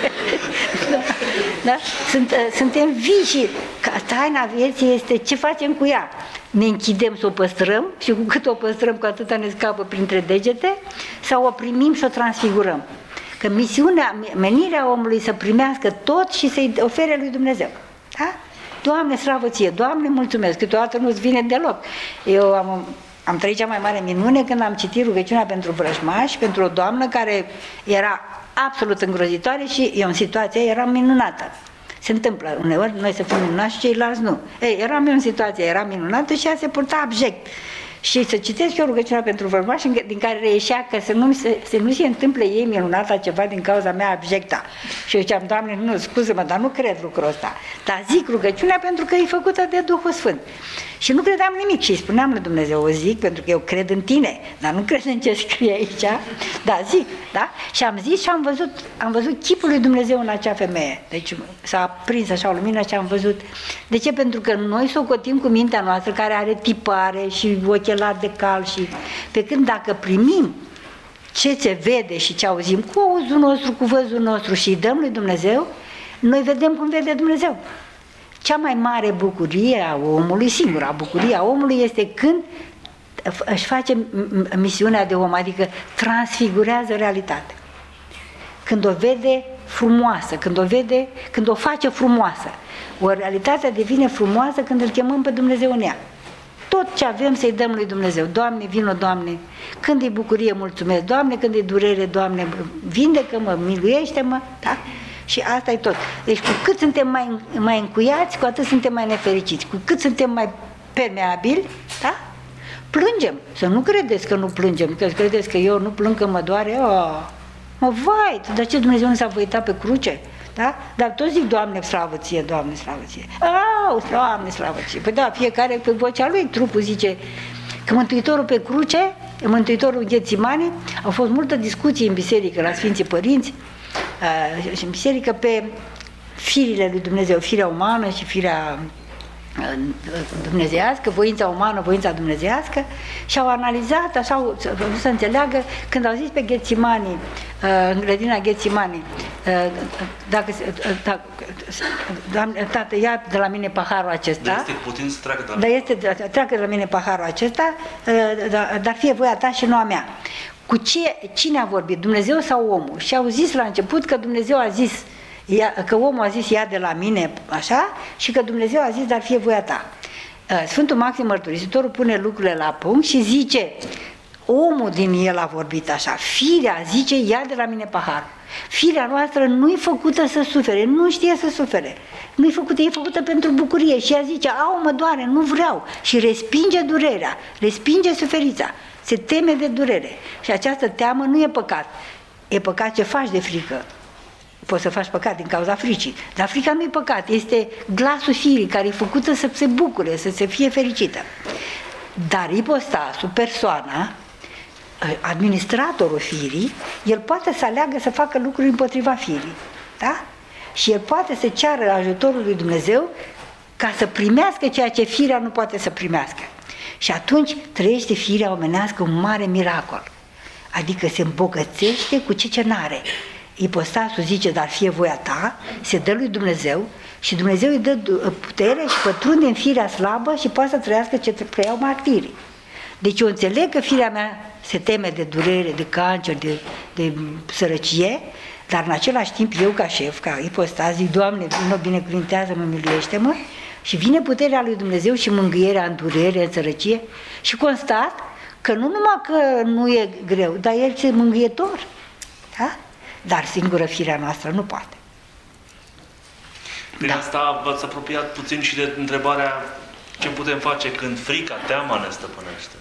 Da? Suntem vii și taina vieții este ce facem cu ea. Ne închidem să o păstrăm și cu cât o păstrăm, cu atâta ne scapă printre degete, sau o primim și o transfigurăm. Că menirea omului să primească tot și să-i ofere lui Dumnezeu. Da? Doamne, slavă ție, Doamne, mulțumesc, câteodată nu-ți vine deloc. Eu am trăit cea mai mare minune când am citit rugăciunea pentru vrăjmași, pentru o doamnă care era absolut îngrozitoare și eu în situația eram minunată. Se întâmplă uneori noi să fim minunați și ceilalți nu. Ei, eram eu în situație, era minunată și ea se purta abject. Și să citesc eu rugăciunea pentru vrăjmași din care reieșea că să nu se întâmple ei minunata ceva din cauza mea abjecta. Și eu ziceam, Doamne, nu, scuză-mă, dar nu cred lucrul ăsta. Dar zic rugăciunea pentru că e făcută de Duhul Sfânt. Și nu credeam nimic și îi spuneam lui Dumnezeu, o zic pentru că eu cred în tine, dar nu cred în ce scrie aici, dar zic, da? Și am zis și am văzut chipul lui Dumnezeu în acea femeie. Deci s-a aprins așa o lumină și am văzut. De ce? Pentru că noi socotim cu mintea noastră care are tipare și ochelari de cal și pe când dacă primim ce se vede și ce auzim cu auzul nostru, cu văzul nostru și îi dăm lui Dumnezeu, noi vedem cum vede Dumnezeu. Cea mai mare bucurie a omului, singura bucurie a omului este când își face misiunea de om, adică transfigurează realitatea. Când o vede frumoasă, când o face frumoasă. O realitate devine frumoasă când îl chemăm pe Dumnezeu în ea. Tot ce avem să-i dăm lui Dumnezeu. Doamne, vino, Doamne, când e bucurie, mulțumesc, Doamne, când e durere, Doamne, vindecă-mă, miluiește-mă, da? Și asta e tot. Deci cu cât suntem mai încuiați, cu atât suntem mai nefericiți. Cu cât suntem mai permeabili, da? Plângem. Să nu credeți că nu plângem, că credeți că eu nu plâng că mă doare. Mă, vai, dar ce Dumnezeu nu s-a văitat pe cruce? Da? Dar toți zic, Doamne, slavă ție, Doamne, slavă ție. Doamne, slavă ție. Păi da, fiecare pe vocea lui, trupul zice că Mântuitorul pe cruce, Mântuitorul în Ghețimani, au fost multă discuție în biserică, la Sfinții Părinți, și în biserică pe firile lui Dumnezeu, firea umană și firea dumnezeiască, voința umană, voința dumnezeiască, și au analizat, așa au vrut să înțeleagă, când au zis pe Ghețimani, în grădina Ghețimani, Doamne, Tată, ia de la mine paharul acesta. Dar este putin să treacă de la mine paharul acesta, dar fie voia ta și nu a mea. Cu cine a vorbit? Dumnezeu sau omul? Și au zis la început că Dumnezeu a zis, că omul a zis ia de la mine așa, și că Dumnezeu a zis dar fie voia ta. Sfântul Maxim Mărturisitorul pune lucrurile la punct și zice, omul din el a vorbit așa, firea zice ia de la mine paharul. Firea noastră nu e făcută să sufere, nu știe să sufere, nu e făcută, e făcută pentru bucurie și ea zice, mă doare, nu vreau, și respinge durerea, respinge suferința, se teme de durere. Și această teamă nu e păcat, e păcat ce faci de frică. Poți să faci păcat din cauza fricii, dar frica nu e păcat, este glasul firii care e făcută să se bucure, să se fie fericită. Dar ipostasul, persoana, administratorul firii, el poate să aleagă să facă lucruri împotriva firii, da? Și el poate să ceară ajutorul lui Dumnezeu ca să primească ceea ce firea nu poate să primească. Și atunci trăiește firea omenească un mare miracol, adică se îmbogățește cu ce n-are. Ipostasul zice, dar fie voia ta, se dă lui Dumnezeu și Dumnezeu îi dă putere și pătrunde în firea slabă și poate să trăiască ce trăiau martirii. Deci eu înțeleg că firea mea se teme de durere, de cancer, de sărăcie, dar în același timp eu ca șef, ca ipostas, zic, Doamne, vină, binecuvintează-mă, miluiește-mă, și vine puterea lui Dumnezeu și mângâierea în durere, în sărăcie, și constat că nu numai că nu e greu, dar El este mângâietor, da? Dar singură firea noastră nu poate. Prin asta v-ați apropiat puțin și de întrebarea ce putem face când frica, teama ne stăpânește.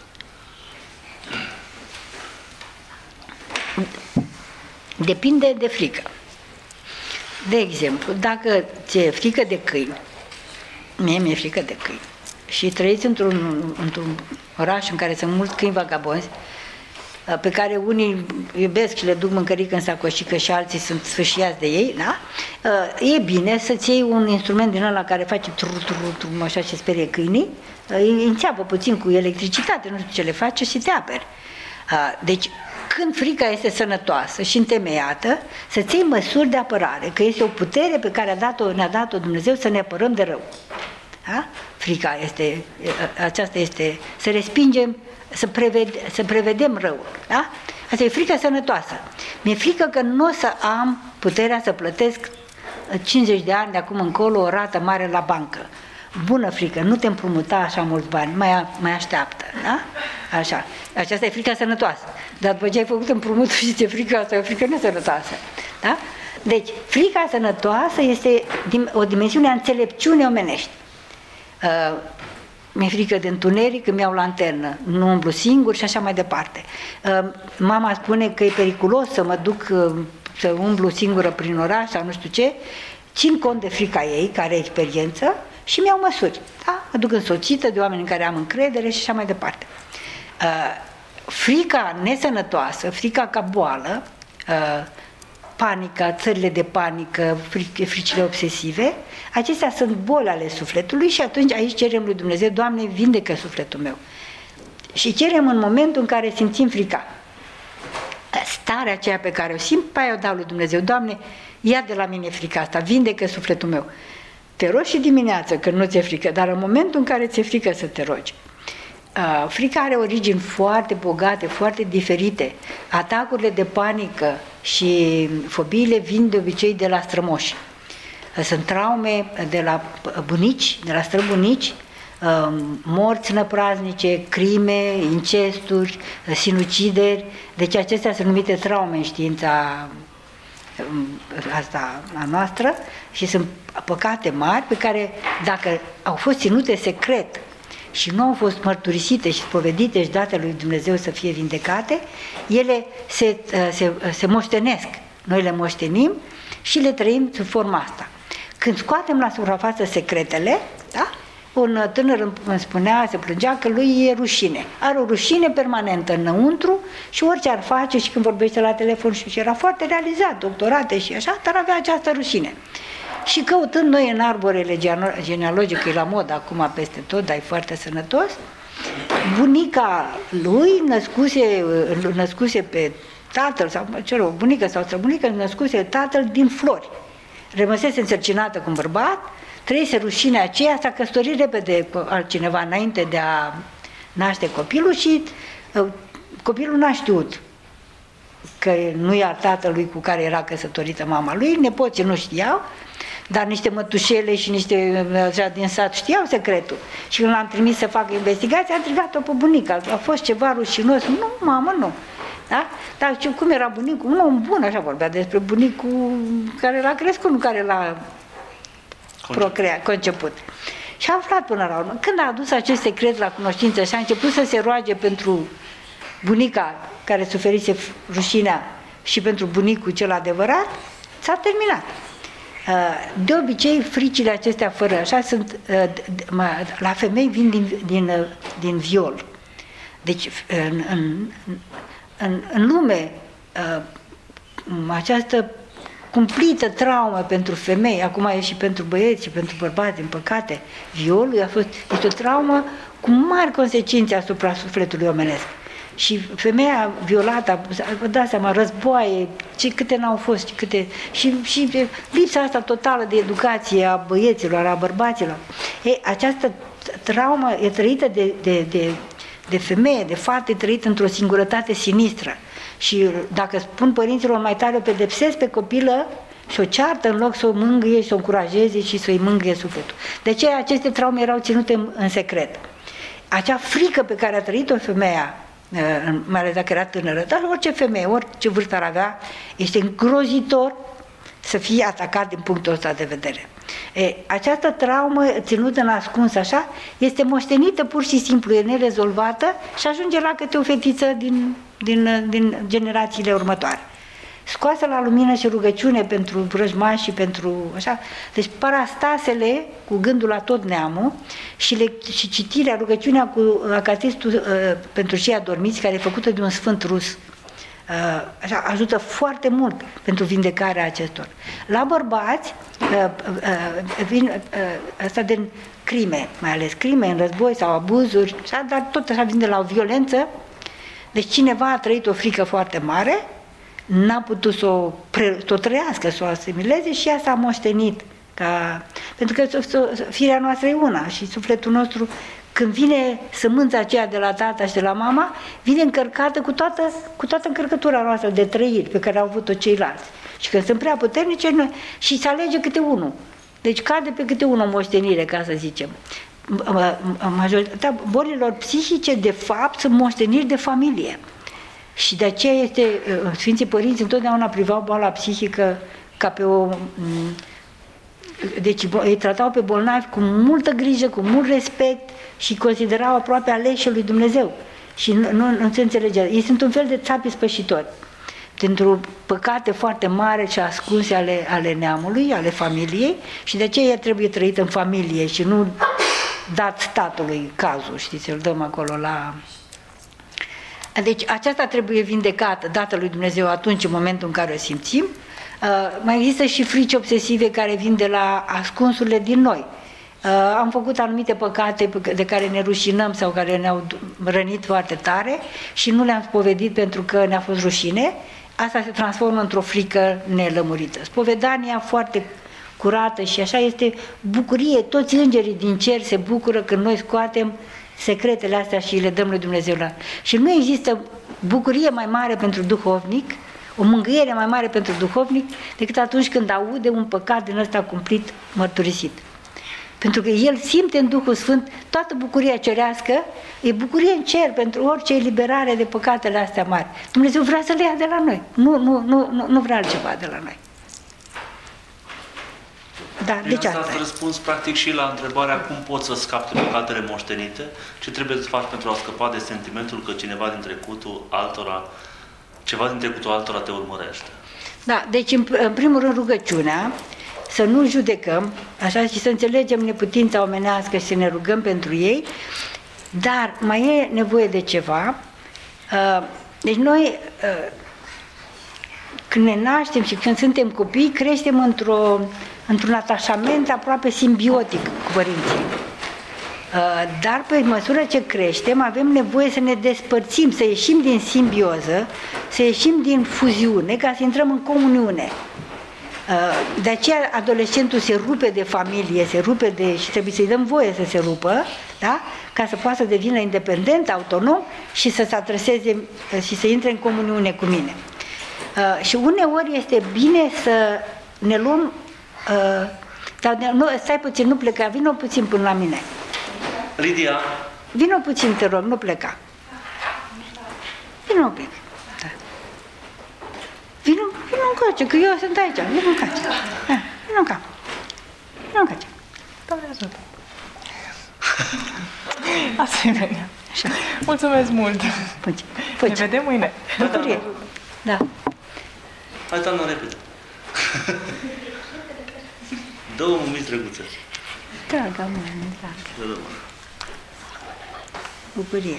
Depinde de frică. De exemplu, dacă ți-e frică de câini, mie mi-e frică de câini, și trăiți într-un oraș în care sunt mulți câini vagabonzi, pe care unii iubesc și le duc mâncărică în sacoșică și alții sunt sfâșiați de ei, da? E bine să-ți iei un instrument din ăla care face tru, așa, și sperie câinii, îi înțeapă puțin cu electricitate, nu știu ce le face, și te aperi. Deci, când frica este sănătoasă și întemeiată, să-ți iei măsuri de apărare, că este o putere pe care ne-a dat-o Dumnezeu să ne apărăm de rău. Da? Frica aceasta este să respingem, să prevedem răul. Da? Asta e frica sănătoasă. Mi-e frică că nu o să am puterea să plătesc 50 de ani de acum încolo o rată mare la bancă. Bună frică, nu te împrumuta așa mulți bani, mai așteaptă. Da? Așa. Aceasta e frica sănătoasă. Dar după ce ai făcut împrumutul și ți-e frică, asta e o frică nesănătoasă. Da? Deci, frica sănătoasă este o dimensiune a înțelepciunii omenești. Mi-e frică de întuneric, îmi iau lanternă, nu umblu singur și așa mai departe. Mama spune că e periculos să mă duc să umblu singură prin oraș sau nu știu ce, țin cont de frica ei, care are experiență, și mi-au măsuri. Da? Mă duc însoțită de oameni în care am încredere și așa mai departe. Frica nesănătoasă, frica ca boală, panica, țările de panică, fricile obsesive, acestea sunt boli ale sufletului și atunci aici cerem lui Dumnezeu, Doamne, vindecă sufletul meu. Și cerem în momentul în care simțim frica. Starea aceea pe care o simt, pe aia o dau lui Dumnezeu, Doamne, ia de la mine frica asta, vindecă sufletul meu. Te rogi și dimineață când nu ți-e frică, dar în momentul în care ți-e frică să te rogi. Frica are origini foarte bogate, foarte diferite. Atacurile de panică și fobiile vin de obicei de la strămoși. Sunt traume de la bunici, de la străbunici, morți năpraznice, crime, incesturi, sinucideri. Deci acestea sunt numite traume în știința asta a noastră, și sunt păcate mari pe care, dacă au fost ținute secret și nu au fost mărturisite și spovedite și date lui Dumnezeu să fie vindecate, ele se moștenesc. Noi le moștenim și le trăim sub forma asta. Când scoatem la suprafață secretele, da? Un tânăr îmi spunea, se plângea că lui e rușine. Are o rușine permanentă înăuntru și orice ar face, și când vorbește la telefon, și era foarte realizat, doctorate și așa, dar avea această rușine. Și căutând noi în arborele genealogic, e la mod acum peste tot, dar e foarte sănătos, bunica lui născuse pe tatăl, sau bunica sau străbunica, născuse tatăl din Flori. Rămăsese însărcinată cu un bărbat, trăise rușinea aceea, s-a căsătorit repede cu altcineva înainte de a naște copilul și copilul n-a știut că nu era tatălui cu care era căsătorită mama lui, nepoții nu știau, dar niște mătușele și niște din sat știau secretul. Și când l-am trimis să facă investigație, am trimis-o pe bunica. A fost ceva rușinos. Nu, mamă, nu. Da? Dar știu cum era bunicul? Un om bun, așa vorbea despre bunicul care l-a crescut, nu care l-a conceput. Și a aflat până la urmă. Când a adus acest secret la cunoștință și a început să se roage pentru bunica care suferise rușinea și pentru bunicul cel adevărat, s-a terminat. De obicei, fricile acestea fără așa sunt, la femei vin din viol. Deci, în lume, această cumplită traumă pentru femei, acum e și pentru băieți și pentru bărbați, din păcate, violul este o traumă cu mari consecințe asupra sufletului omenesc. Și femeia violată, vă dați seama, războaie, câte n-au fost, și lipsa asta totală de educație a băieților, a bărbaților. Această traumă e trăită de femeie, de fată, e trăită într-o singurătate sinistră. Și dacă spun părinților mai tare, o pedepsesc pe copilă și o ceartă în loc să o mângâie și să o încurajeze și să-i mângâie sufletul. De aceea aceste traume erau ținute în secret. Acea frică pe care a trăit-o femeia, mai ales dacă era tânără, dar orice femeie, orice vârstă ar avea, este îngrozitor să fie atacat din punctul ăsta de vedere. Această traumă ținută în ascuns așa, este moștenită pur și simplu, e nerezolvată și ajunge la câte o fetiță din generațiile următoare. Scoasă la lumină și rugăciune pentru vrăjmași și pentru așa. Deci parastasele cu gândul la tot neamul și citirea, rugăciunea cu acatistul pentru cei adormiți, care e făcută de un sfânt rus, așa, ajută foarte mult pentru vindecarea acestor. La bărbați vin asta din crime, mai ales crime în război sau abuzuri, așa, dar tot așa vin de la o violență. Deci cineva a trăit o frică foarte mare, n-a putut să o trăiască, să o asimileze și ea s-a moștenit. Pentru că firea noastră e una și sufletul nostru, când vine sămânța aceea de la tata și de la mama, vine încărcată cu toată încărcătura noastră de trăiri pe care au avut-o ceilalți. Și când sunt prea puternice, și se alege câte unul. Deci cade pe câte unul moștenire, ca să zicem. Majoritatea bolilor psihice, de fapt, sunt moșteniri de familie. Și de aceea Sfinții Părinți întotdeauna privau boala psihică ca pe o... Deci îi tratau pe bolnavi cu multă grijă, cu mult respect și considerau aproape aleși lui Dumnezeu. Și nu se înțelegea. Ei sunt un fel de țapi spășitori. Pentru păcate foarte mari și ascunse ale neamului, ale familiei, și de aceea ea trebuie trăită în familie și nu dat statului cazul, știți, îl dăm acolo la... Deci aceasta trebuie vindecată, dată lui Dumnezeu atunci, în momentul în care o simțim. Mai există și frici obsesive care vin de la ascunsurile din noi. Am făcut anumite păcate de care ne rușinăm sau care ne-au rănit foarte tare și nu le-am spovedit pentru că ne-a fost rușine. Asta se transformă într-o frică nelămurită. Spovedania foarte curată și așa este bucurie. Toți îngerii din cer se bucură când noi scoatem secretele astea și le dăm lui Dumnezeu. Și nu există bucurie mai mare pentru duhovnic, o mângâiere mai mare pentru duhovnic, decât atunci când aude un păcat din ăsta cumplit, mărturisit. Pentru că el simte în Duhul Sfânt toată bucuria cerească, e bucurie în cer pentru orice eliberare de păcatele astea mari. Dumnezeu vrea să le ia de la noi, nu vrea altceva de la noi. Da, deci asta ați răspuns practic și la întrebarea cum poți să scapi de păcatele moștenite, ce trebuie să faci pentru a scăpa de sentimentul că cineva din trecutul altora, ceva din trecutul altora te urmărește. Da, deci în primul rând rugăciunea, să nu judecăm, așa, și să înțelegem neputința omenească și să ne rugăm pentru ei, dar mai e nevoie de ceva. Deci noi, când ne naștem și când suntem copii, creștem într-un atașament aproape simbiotic cu părinții. Dar pe măsură ce creștem, avem nevoie să ne despărțim, să ieșim din simbioză, să ieșim din fuziune, ca să intrăm în comuniune. De aceea adolescentul se rupe de familie, și trebuie să-i dăm voie să se rupă, da? Ca să poată să devină independent, autonom și să se adreseze și să intre în comuniune cu mine. Și uneori este bine să ne luăm, dar stai puțin, nu pleca, vino puțin până la mine. Lidia. Vino puțin, te rog, nu pleca. Vino un pic. Da. Vino încoace, că eu sunt aici. Vino încoace. Da, vino încoace. Vino încoace. Asta e bine. Așa. Mulțumesc mult. Ne vedem mâine. Bucurie. Da. Hai, Tana, repede. Două mâmiți drăguțe. Dragă, dragă. Bucurie.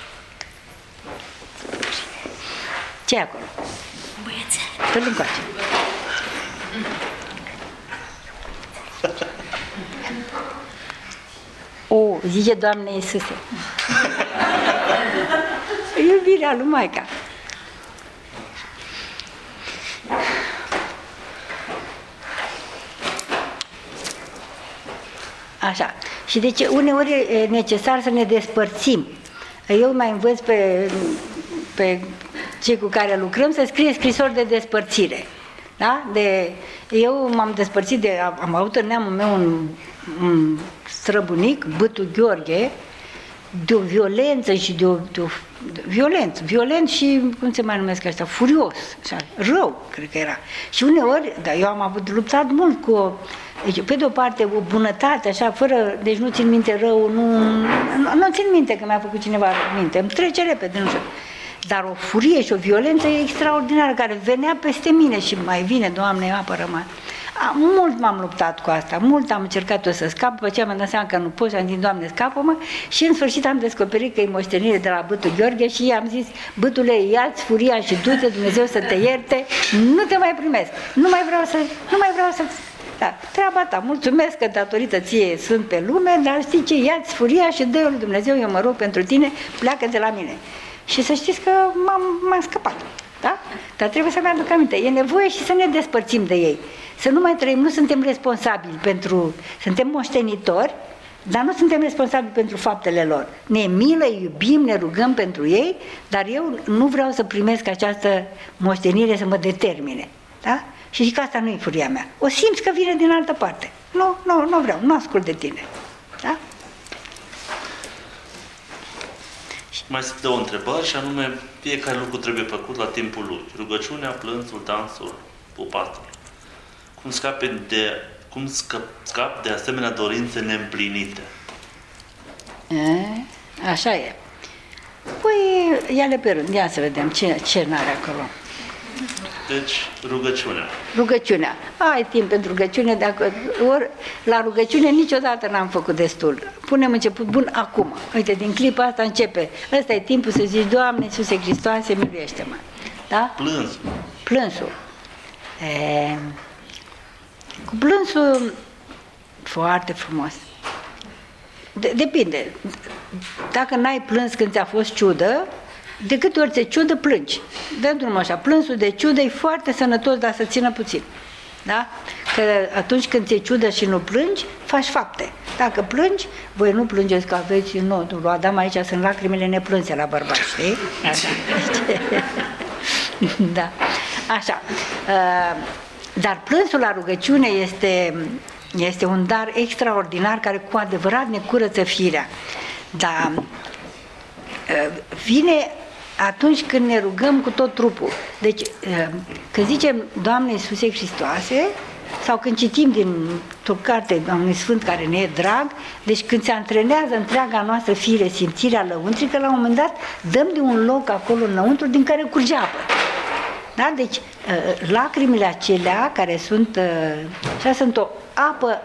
Ce e acolo? Băiețel. Tot încoace. O, zice Doamne Iisuse. Iubirea lui Maica. Așa. Și deci uneori e necesar să ne despărțim. Eu mai învăț pe cei cu care lucrăm să scrie scrisori de despărțire. Da? Eu m-am despărțit am avut în neamul meu un străbunic, Bătu Gheorghe, de o violență și violent și, cum se mai numesc ăștia, furios, așa, rău, cred că era. Și uneori, eu am luptat mult cu deci, pe de o parte, o bunătate, așa, deci nu țin minte rău, nu țin minte că mi-a făcut cineva minte, îmi trece repede, nu știu. Dar o furie și o violență extraordinară care venea peste mine și mai vine, Doamne, apără-mă. Mult m-am luptat cu asta, mult am încercat să scap, după aceea mi-am dat seama că nu pot și am zis, Doamne, scapă-mă, și în sfârșit am descoperit că e moștenire de la Bătu Gheorghe și i-am zis, Bătule, ia-ți furia și du-te, Dumnezeu să te ierte, nu te mai primesc, nu mai vreau să da, treaba ta, mulțumesc că datorită ție sunt pe lume, dar știi ce, ia-ți furia și dă-i lui Dumnezeu, eu mă rog pentru tine, pleacă de la mine. Și să știți că m-am scăpat, da? Dar trebuie să-mi aduc aminte, e nevoie și să ne despărțim de ei. Să nu mai trăim, nu suntem responsabili suntem moștenitori, dar nu suntem responsabili pentru faptele lor. Ne milă, iubim, ne rugăm pentru ei, dar eu nu vreau să primesc această moștenire să mă determine, da? Și zic că asta nu e furia mea. O simți că vine din altă parte. Nu vreau, nu ascult de tine. Da? Mai sunt două întrebări și anume, fiecare lucru trebuie făcut la timpul lui. Rugăciunea, plânsul, dansul, pupatul. Cum scap de asemenea dorințe neîmplinite? Așa e. Păi, ia-le pe rând, ia să vedem ce n-are acolo. Deci, rugăciunea. Rugăciunea. Ai timp pentru rugăciune, ori la rugăciune niciodată n-am făcut destul. Punem început bun acum. Uite, din clipa asta începe. Ăsta e timpul să zici, Doamne Iisuse Hristoase, miluiește-mă. Da? Plânsul. Plânsul. Cu plânsul, foarte frumos. Depinde. Dacă n-ai plâns când ți-a fost ciudă, de câte ori ți-e ciudă, plângi. Dă drumul așa. Plânsul de ciudă e foarte sănătos, dar să țină puțin. Da? Că atunci când ți-e ciudă și nu plângi, faci fapte. Dacă plângi, voi nu plângeți că aveți, nu, lui Adam aici sunt lacrimile neplânse la bărbați, știi? Așa. Da. Așa. Dar plânsul la rugăciune Este un dar extraordinar care cu adevărat ne curăță firea. Dar vine atunci când ne rugăm cu tot trupul. Deci, când zicem Doamne Iisuse Hristoase, sau când citim dintr-o carte Doamne Sfânt care ne e drag, deci când se antrenează întreaga noastră fire, simțirea lăuntrică, la un moment dat dăm de un loc acolo înăuntru din care curge apă. Da? Deci, lacrimile acelea care sunt, sunt o apă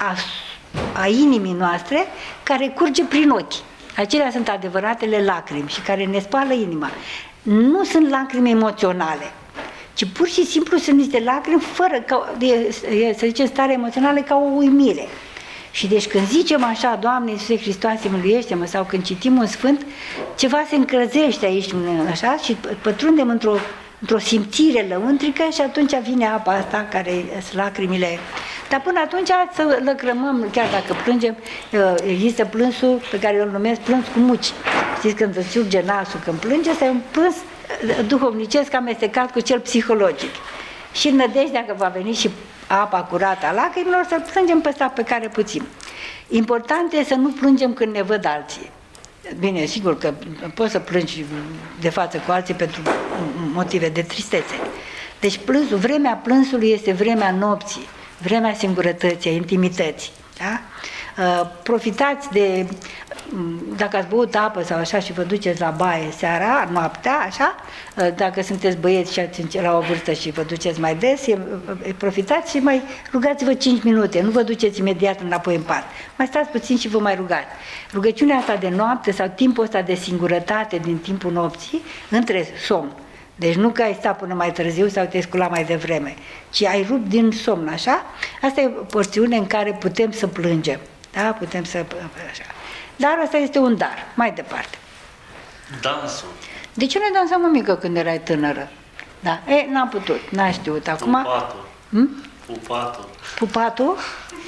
a inimii noastre care curge prin ochi. Acelea sunt adevăratele lacrimi și care ne spală inima. Nu sunt lacrimi emoționale, ci pur și simplu sunt niște lacrimi fără, să zicem, stare emoțională ca o uimire. Și deci când zicem așa, Doamne Iisuse Hristoase, miluiește-mă, sau când citim un sfânt, ceva se încălzește aici, așa, și pătrundem într-o simțire lăuntrică și atunci vine apa asta care sunt lacrimile. Dar până atunci să lăcrămăm, chiar dacă plângem, există plânsul pe care eu îl numesc plâns cu muci. Știți, când îți surge nasul, când plânge, este un plâns duhovnicesc amestecat cu cel psihologic. Și în nădejdea că va veni și apa curată a lacrimilor, să plângem pe asta pe care puțin. Important e să nu plângem când ne văd alții. Bine, sigur că poți să plângi de față cu alții pentru motive de tristețe. Deci plânsul, vremea plânsului este vremea nopții, vremea singurătății, a intimității. Da? Profitați de, dacă ați băut apă sau așa și vă duceți la baie seara, noaptea, așa, dacă sunteți băieți și ați la o vârstă și vă duceți mai des, profitați și mai rugați-vă 5 minute, nu vă duceți imediat înapoi în pat. Mai stați puțin și vă mai rugați. Rugăciunea asta de noapte sau timpul ăsta de singurătate din timpul nopții, între somn, deci nu că ai stat până mai târziu sau te-ai sculat mai devreme, ci ai rupt din somn, așa? Asta e porțiune în care putem să plângem. Da? Putem să... Așa. Dar asta este un dar. Mai departe. Dansul. De ce nu dansam, mămică, când erai tânără? Da. N-am putut, n-am știut. Acum... Pupatul. Pupatul. Pupatul?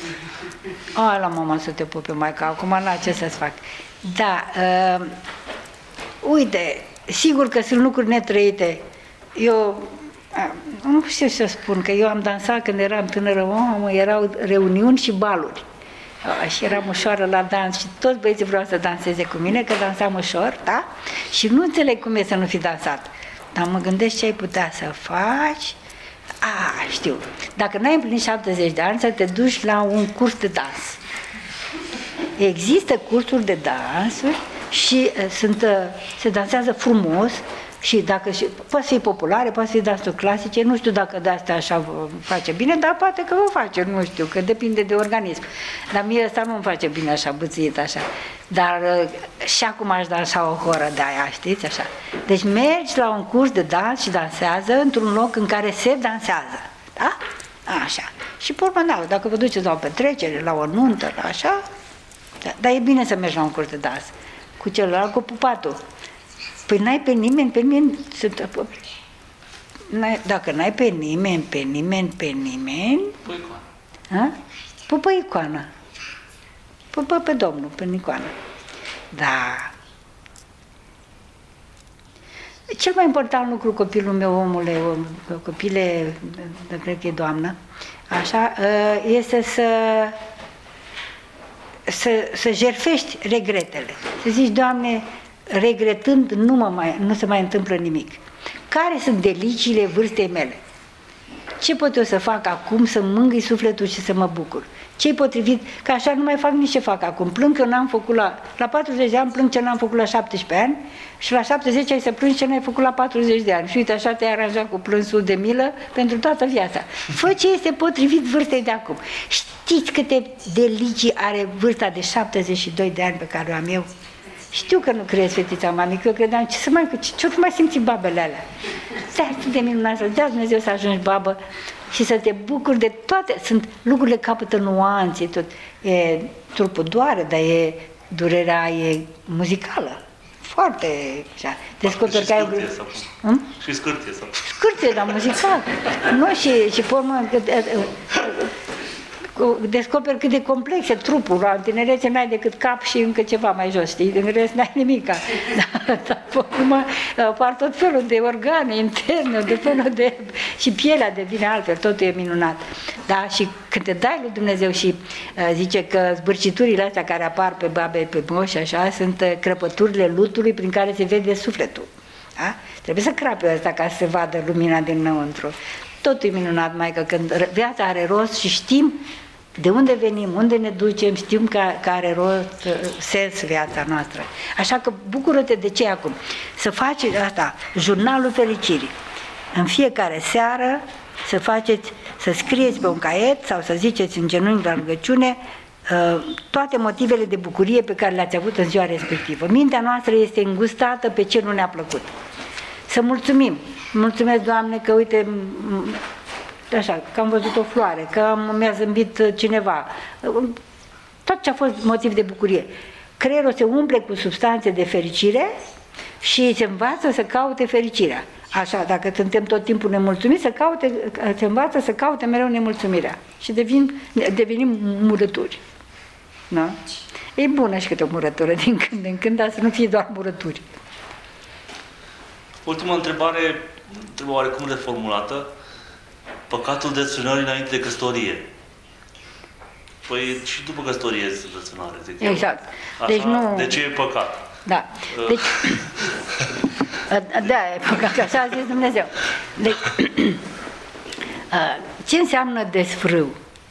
La mama să te pupe, maica. Acum n-am ce să-ți fac. Da. Uite, sigur că sunt lucruri netrăite. Eu nu știu să spun, că eu am dansat când eram tânără, erau reuniuni și baluri. Și eram ușoară la dans și toți băieții vreau să danseze cu mine, că dansam ușor, da? Și nu înțeleg cum e să nu fi dansat. Dar mă gândesc ce ai putea să faci. Știu. Dacă n-ai împlinit 70 de ani, să te duci la un curs de dans. Există cursuri de dansuri și se dansează frumos și dacă poate fi populare, poate fi dansuri clasice, nu știu dacă de asta așa face bine, dar poate că vă face, nu știu, că depinde de organism. Dar mie ăsta nu-mi face bine așa, bățâit așa. Dar și acum aș dansa o horă de aia, știți, așa. Deci mergi la un curs de dans și dansează într-un loc în care se dansează, da? Așa. Și pe urmă, dacă vă duceți la o petrecere, la o nuntă, la așa, dar e bine să mergi la un curs de dans. Cu celălalt, cu pupatul. Păi n-ai pe nimeni, dacă n-ai pe nimeni, Pupă icoana. Pupă icoana. Pupă pe Domnul, pe icoană. Da. Cel mai important lucru, copilul meu, omule, copile, cred că e doamnă, așa, este să jertfești regretele. Să zici, Doamne, regretând nu se mai întâmplă nimic. Care sunt deliciile vârstei mele? Ce pot eu să fac acum să mângâi sufletul și să mă bucur? Ce-i potrivit? Că așa nu mai fac nici ce fac acum. Plâng că n-am făcut la 40 de ani, plâng ce n-am făcut la 17 ani și la 70 ai să plângi ce n-ai făcut la 40 de ani. Și uite, așa te-ai aranjat cu plânsul de milă pentru toată viața. Fă ce este potrivit vârstei de acum. Știți câte delicii are vârsta de 72 de ani pe care o am eu? Știu că nu crezi, fetița mami, că eu credeam, ce mai simți babele alea? Stai atât de minunat, să-ți dea Dumnezeu să ajungi babă și să te bucuri de toate. Lucrurile capătă nuanțe, tot. Trupul doare, dar durerea e muzicală. Foarte așa. Descoperi că ai... Și scârție sau... Scârție, dar muzical. Nu, și pe urmă, descoperi cât de complex e trupul. La tinerețe n-ai decât cap și încă ceva mai jos, știi? În rest n-ai nimic. Dar acum apar tot felul de organe interne, de felul de... și pielea devine altfel, totul e minunat. Da? Și când te dai lui Dumnezeu și zice că zbârciturile astea care apar pe babe, pe moși, așa, sunt crăpăturile lutului prin care se vede sufletul. Da? Trebuie să crape ăsta ca să se vadă lumina dinăuntru. Totul e minunat, Maică, când viața are rost și știm de unde venim, unde ne ducem, știm că are rost, sens viața noastră. Așa că bucură-te de ce acum. Să faci asta, jurnalul fericirii. În fiecare seară să scrieți pe un caiet sau să ziceți în genunchi la rugăciune toate motivele de bucurie pe care le-ați avut în ziua respectivă. Mintea noastră este îngustată pe ce nu ne-a plăcut. Să mulțumim. Mulțumesc, Doamne, că uite, așa, că am văzut o floare, că mi-a zâmbit cineva. Tot ce a fost motiv de bucurie. Creierul se umple cu substanțe de fericire și se învață să caute fericirea. Așa, dacă suntem tot timpul nemulțumiți, se învață să caute mereu nemulțumirea. Și devenim murături. Da? E bună și câte o murătură din când în când, dar să nu fie doar murături. Ultima întrebare oarecum reformulată. Păcatul desfrânării înainte de căsătorie. Păi și după căsătorie este desfrânare, zic eu. Exact. Așa, deci nu... De ce e păcat? Da. Deci... da, e păcat, că așa a zis Dumnezeu. Deci, ce înseamnă desfrâu?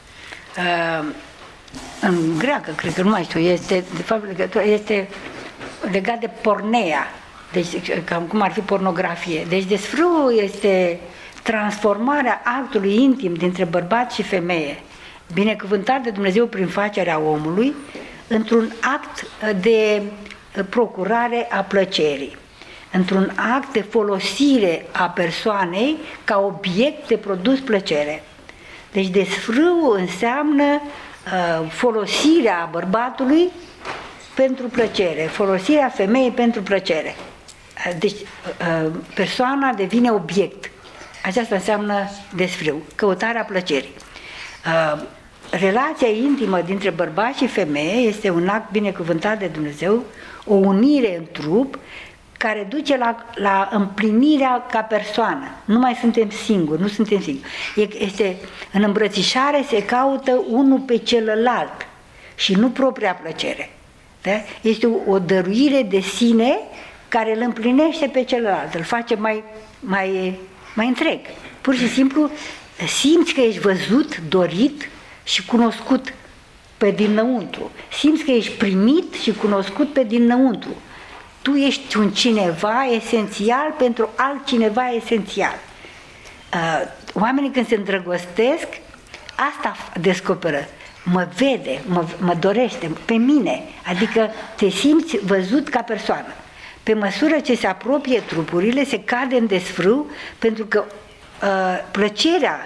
În greacă, cred că nu mai știu, este, de fapt, este legat de porneia. Deci, cam cum ar fi pornografie. Deci desfrâul este transformarea actului intim dintre bărbat și femeie, binecuvântat de Dumnezeu prin facerea omului, într-un act de procurare a plăcerii, într-un act de folosire a persoanei ca obiect de produs plăcere. Deci desfrâul înseamnă folosirea bărbatului pentru plăcere, folosirea femeii pentru plăcere. Deci persoana devine obiect. Aceasta înseamnă desfrâu, căutarea plăcerii. Relația intimă dintre bărbat și femeie este un act binecuvântat de Dumnezeu, o unire în trup care duce la împlinirea ca persoană. Nu mai suntem singuri, nu suntem singuri. Este, în îmbrățișare se caută unul pe celălalt și nu propria plăcere. Da? Este o dăruire de sine care îl împlinește pe celălalt, îl face mai întreg. Pur și simplu simți că ești văzut, dorit și cunoscut pe dinăuntru. Simți că ești primit și cunoscut pe dinăuntru. Tu ești un cineva esențial pentru altcineva esențial. Oamenii când se îndrăgostesc, asta descoperă. Mă vede, mă dorește pe mine, adică te simți văzut ca persoană. Pe măsură ce se apropie trupurile, se cade în desfrâu, pentru că plăcerea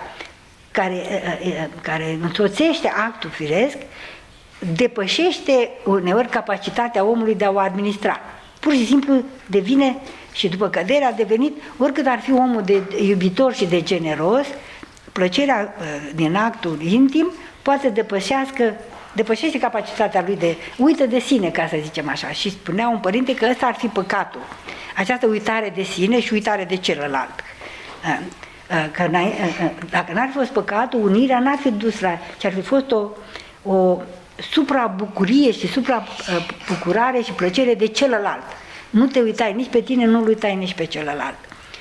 care însoțește actul firesc depășește uneori capacitatea omului de a o administra. Pur și simplu devine, și după cădere a devenit, oricât ar fi omul de iubitor și de generos, plăcerea din actul intim poate depășește capacitatea lui de uită de sine, ca să zicem așa. Și spunea un părinte că ăsta ar fi păcatul. Această uitare de sine și uitare de celălalt. Că dacă n-ar fi fost păcatul, unirea n-ar fi dus la... ci ar fi fost o suprabucurie și suprabucurare și plăcere de celălalt. Nu te uitai nici pe tine, nu-l uitai nici pe celălalt.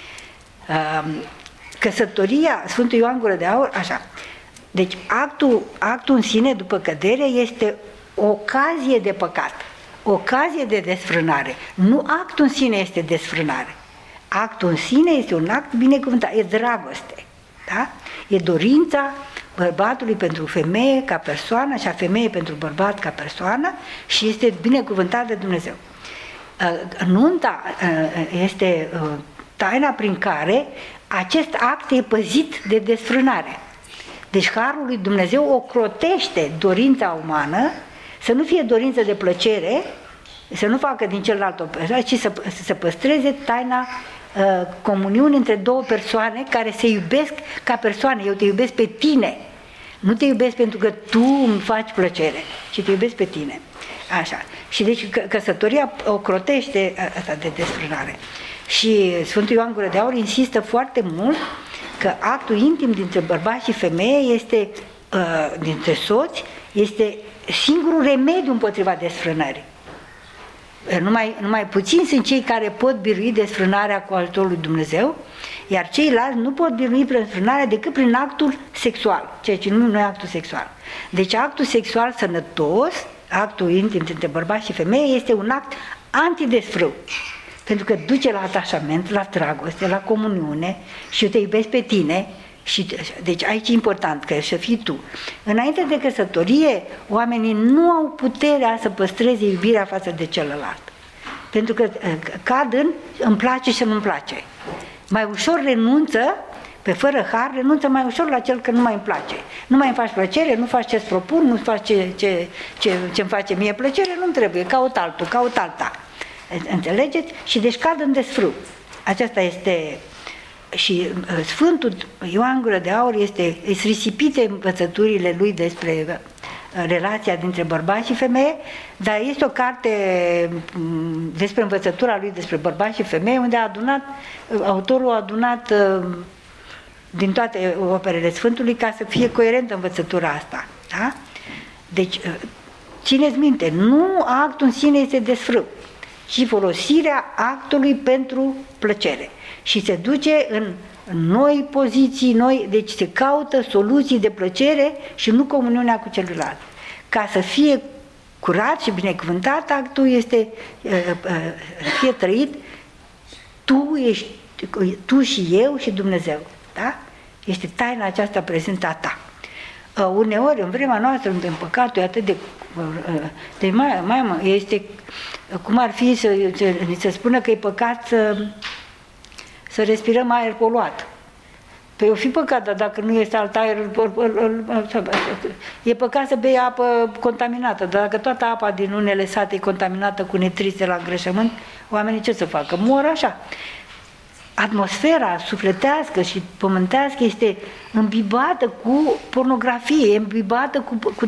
Căsătoria, Sfântul Ioan Gură de Aur, așa. Deci actul în sine, după cădere, este o ocazie de păcat, ocazie de desfrânare. Nu actul în sine este desfrânare. Actul în sine este un act binecuvântat, e dragoste. Da? E dorința bărbatului pentru femeie ca persoană și a femeii pentru bărbat ca persoană și este binecuvântat de Dumnezeu. Nunta este taina prin care acest act e păzit de desfrânare. Deci Harul lui Dumnezeu ocrotește dorința umană să nu fie dorință de plăcere, să nu facă din celălalt o persoană, ci să păstreze taina comuniunii între două persoane care se iubesc ca persoane. Eu te iubesc pe tine. Nu te iubesc pentru că tu îmi faci plăcere, ci te iubesc pe tine. Așa. Și deci căsătoria ocrotește asta de desfrânare. Și Sfântul Ioan Gură de Aur insistă foarte mult că actul intim dintre bărbat și femeie este, dintre soți, este singurul remediu împotriva desfrânării. Numai puțini sunt cei care pot birui desfrânarea cu ajutorul lui Dumnezeu, iar ceilalți nu pot birui desfrânarea decât prin actul sexual, ceea ce nu e actul sexual. Deci actul sexual sănătos, actul intim între bărbat și femeie, este un act antidesfrâu, pentru că duce la atașament, la dragoste, la comuniune și eu te iubesc pe tine. Și, deci aici e important că să fii tu. Înainte de căsătorie, oamenii nu au puterea să păstreze iubirea față de celălalt, pentru că cad în îmi place și nu-mi place. Mai ușor renunță, pe fără har, renunță mai ușor la cel că nu mai îmi place. Nu mai îmi faci plăcere, nu faci ce-ți propun, nu faci ce-mi face mie plăcere, nu-mi trebuie, caut altul, caut alta. Înțelegeți? Și deci cad în desfrâu. Aceasta este... Și Sfântul Ioan Gură de Aur este risipite învățăturile lui despre relația dintre bărbat și femeie, dar este o carte despre învățătura lui despre bărbat și femeie, unde autorul a adunat din toate operele Sfântului ca să fie coerentă învățătura asta. Da? Deci, țineți minte, nu actul în sine este desfrâu, ci folosirea actului pentru plăcere. Și se duce în noi poziții, deci se caută soluții de plăcere și nu comuniunea cu celălalt. Ca să fie curat și binecuvântat, actul este fie trăit, tu și eu și Dumnezeu. Da? Este taina aceasta prezentă a ta. Uneori, în vremea noastră, unde păcatul e atât de mai este cum ar fi să ni se spună că e păcat să respirăm aer poluat. Păi o fi păcat, dar dacă nu este alt aer, e păcat să bei apă contaminată, dar dacă toată apa din unele sate e contaminată cu nitriți de la îngrășământ, oamenii ce să facă? Mor așa. Atmosfera sufletească și pământească este îmbibată cu pornografie, îmbibată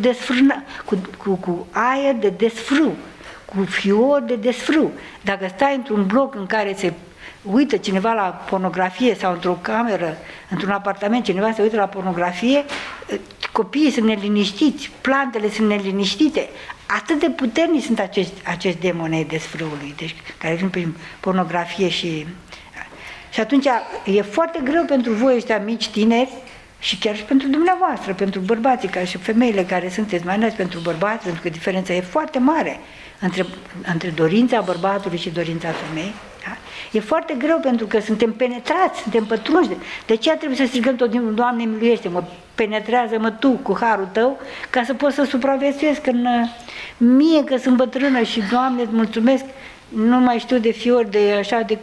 cu aer de desfrâu, cu fior de desfrâu. Dacă stai într-un bloc în care se uită cineva la pornografie sau într-o cameră, într-un apartament, cineva se uită la pornografie, copiii sunt neliniștiți, plantele sunt neliniștite. Atât de puternici sunt acești demoni ai desfrâului, deci, care vin prin pornografie și atunci e foarte greu pentru voi ăștia mici, tineri, și chiar și pentru dumneavoastră, pentru bărbații care și femeile care sunteți, mai ales pentru bărbați, pentru că diferența e foarte mare între dorința bărbatului și dorința femeii. Da? E foarte greu pentru că suntem penetrați, suntem pătrunși. De aceea trebuie să strigăm tot timpul, Doamne miluiește-mă, penetrează-mă Tu cu harul Tău, ca să pot să supraviețuiesc mie că sunt bătrână și Doamne îți mulțumesc, nu mai știu de fiori, de așa, de...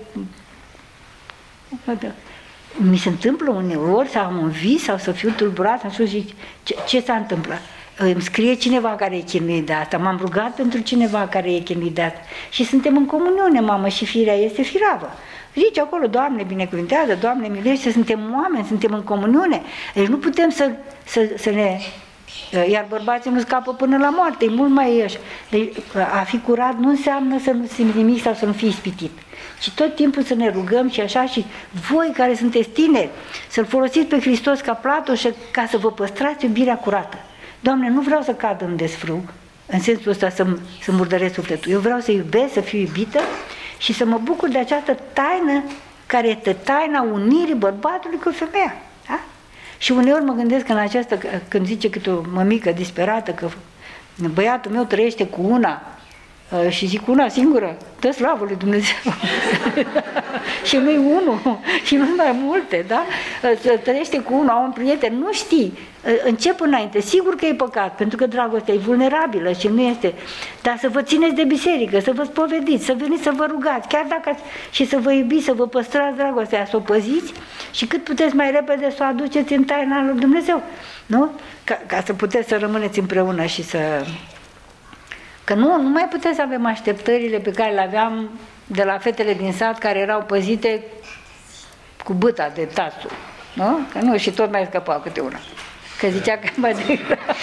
Mi se întâmplă uneori să am un vis sau să fiu tulburat, să zic, ce s-a întâmplat? Îmi scrie cineva care e chinuit de asta, m-am rugat pentru cineva care e chinuit de asta și suntem în comuniune, mamă, și firea este firavă. Zice acolo, Doamne binecuvintează, Doamne miluiește, suntem oameni, suntem în comuniune, deci nu putem să ne... Iar bărbații nu scapă până la moarte, e mult mai ieși. Deci, a fi curat nu înseamnă să nu simți nimic sau să nu fii ispitit, ci tot timpul să ne rugăm și așa, și voi care sunteți tineri, să-L folosiți pe Hristos ca platoșă ca să vă păstrați iubirea curată. Doamne, nu vreau să cad în desfrâu, în sensul ăsta să murdăresc sufletul. Eu vreau să iubesc, să fiu iubită și să mă bucur de această taină care este taina unirii bărbatului cu femeia. Da? Și uneori mă gândesc că în această, când zice câte o mămică disperată că băiatul meu trăiește cu una și zic una singură, dă slavă lui Dumnezeu. Și nu-i unul, și nu mai multe, da? Trăiește cu unul, au un prieten, nu știi, încep înainte, sigur că e păcat, pentru că dragostea e vulnerabilă și nu este, dar să vă țineți de biserică, să vă spovediți, să veniți să vă rugați, chiar dacă și să vă iubiți, să vă păstrați dragostea, să o păziți și cât puteți mai repede să o aduceți în taina lui Dumnezeu, nu? Ca să puteți să rămâneți împreună și să... Că nu mai putem să avem așteptările pe care le aveam de la fetele din sat care erau păzite cu bâta de tasul. Nu? Că nu, și tot mai scăpau câte una. Că zicea că mai degrabă.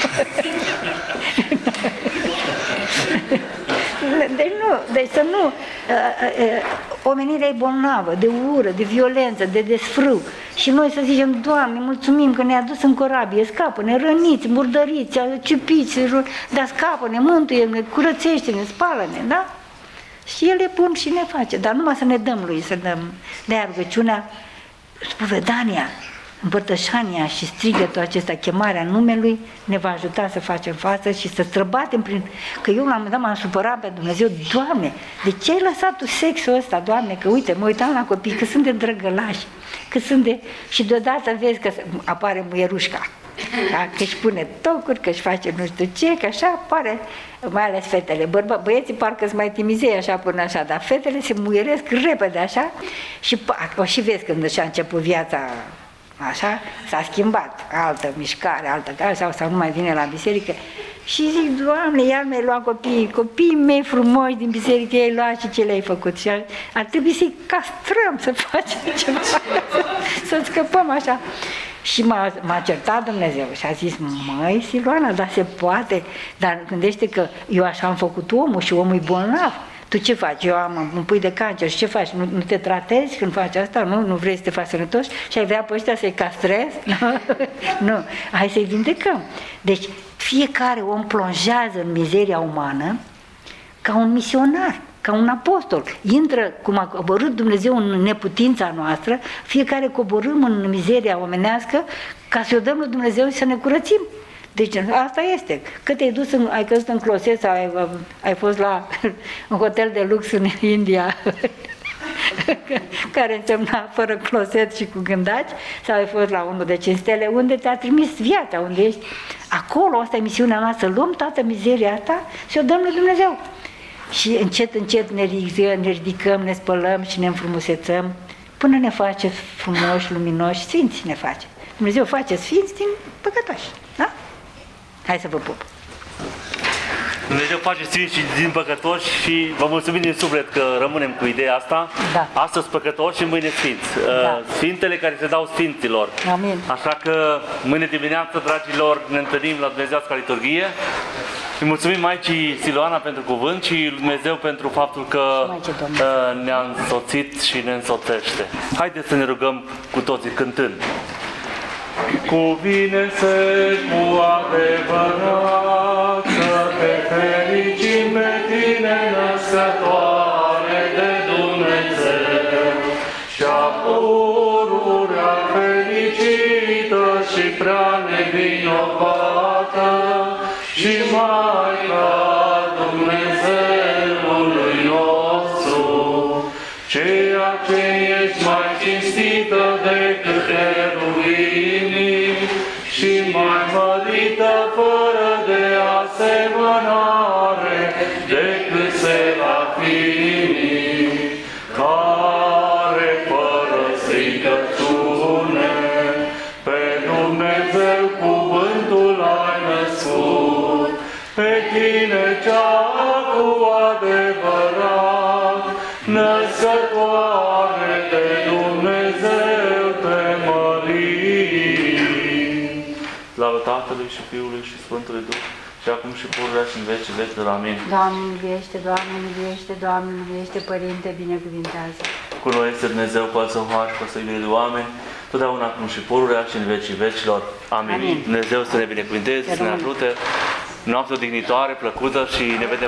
Deci să nu, omenirea e bolnavă, de ură, de violență, de desfrâu. Și noi să zicem, Doamne, mulțumim că ne-a dus în corabie, scapă-ne, răniți, murdăriți, ciupiți, dar scapă-ne, mântuie-ne, curățește-ne, spală-ne, da? Și El e bun și ne face, dar numai să ne dăm Lui, să dăm. De-aia rugăciunea, spovedania, împărtășania și strigătul acesta, chemarea numelui, ne va ajuta să facem față și să străbatem prin... Că eu la un moment dat m-am supărat pe Dumnezeu, Doamne, de ce ai lăsat tu sexul ăsta, Doamne, că uite, mă uitam la copii, că sunt de drăgălași, că sunt de... Și deodată vezi că apare muierușca, da? Că își pune tocuri, că își face nu știu ce, că așa apare, mai ales fetele. Băieții parcă sunt mai timizei așa până așa, dar fetele se muieresc repede așa și o și vezi când și-a început viața. Așa, s-a schimbat, altă mișcare, altă care, sau nu mai vine la biserică. Și zic, Doamne, iar mi-ai luat copiii mei frumoși din biserică, i-ai luat și ce le-ai făcut. Și ar trebui să-i castrăm, să facem ceva, să scăpăm așa. Și m-a certat Dumnezeu și a zis, măi, Siluana, dar se poate, dar gândește că eu așa am făcut omul și omul e bolnav. Tu ce faci? Eu am un pui de cancer și ce faci? Nu te tratezi când faci asta? Nu vrei să te faci sănătos? Și ai vrea pe ăștia să-i castrezi? Nu, hai să-i vindecăm. Deci fiecare om plonjează în mizeria umană ca un misionar, ca un apostol. Intră, cum a coborât Dumnezeu în neputința noastră, fiecare coborâm în mizeria omenească ca să o dăm lui Dumnezeu și să ne curățim. Deci asta este. Că te-ai dus, ai căzut în closet sau ai fost la un hotel de lux în India, care însemna fără closet și cu gândaci, sau ai fost la unul de 5 stele, unde te-a trimis viața, unde ești. Acolo, asta e misiunea noastră, luăm toată mizeria asta și o dăm lui Dumnezeu. Și încet, încet ne ridicăm, ne spălăm și ne înfrumusețăm, până ne face frumoși, luminoși, sfinți ne face. Dumnezeu face sfinți din păcătoși, da? Hai să vă pup! Dumnezeu face sfinți și din păcătoși și vă mulțumim din suflet că rămânem cu ideea asta. Da. Astăzi păcătoși și mâine sfinți. Da. Sfintele care se dau sfinților. Amin. Așa că mâine dimineață, dragilor, ne întâlnim la Dumnezeiasca liturghie. Îi mulțumim Maicii Siluana pentru cuvânt și lui Dumnezeu pentru faptul că ne-a însoțit și ne însoțește. Haideți să ne rugăm cu toții cântând. Cuvine-se cu adevărat să te fericim pe tine, născătoare de Dumnezeu, și-a pururea fericită și prea nevinovată și Maica Dumnezeului nostru, ceea ce ești mai cinstită decât heruvimii și mai mărită fără de asemănare decât serafimii, care fără stricăciune pe Dumnezeu cuvântul ai născut, pe tine cea cu adevărat, născătoare de Dumnezeu te mărim. Slavă Tatălui și Fiului și Sfântului Duh, și acum și pururea și în vecii vecilor. Amin. Doamne miluiește, Doamne miluiește, Doamne miluiește, Părinte, binecuvintează. Cu noi este Dumnezeu cu al său har și cu al său iubire de oameni, totdeauna acum și pururea și în vecii vecilor. Amin. Amin. Dumnezeu să ne binecuvinteze, să ne ajute. Noapte odihnitoare, plăcută și ne vedem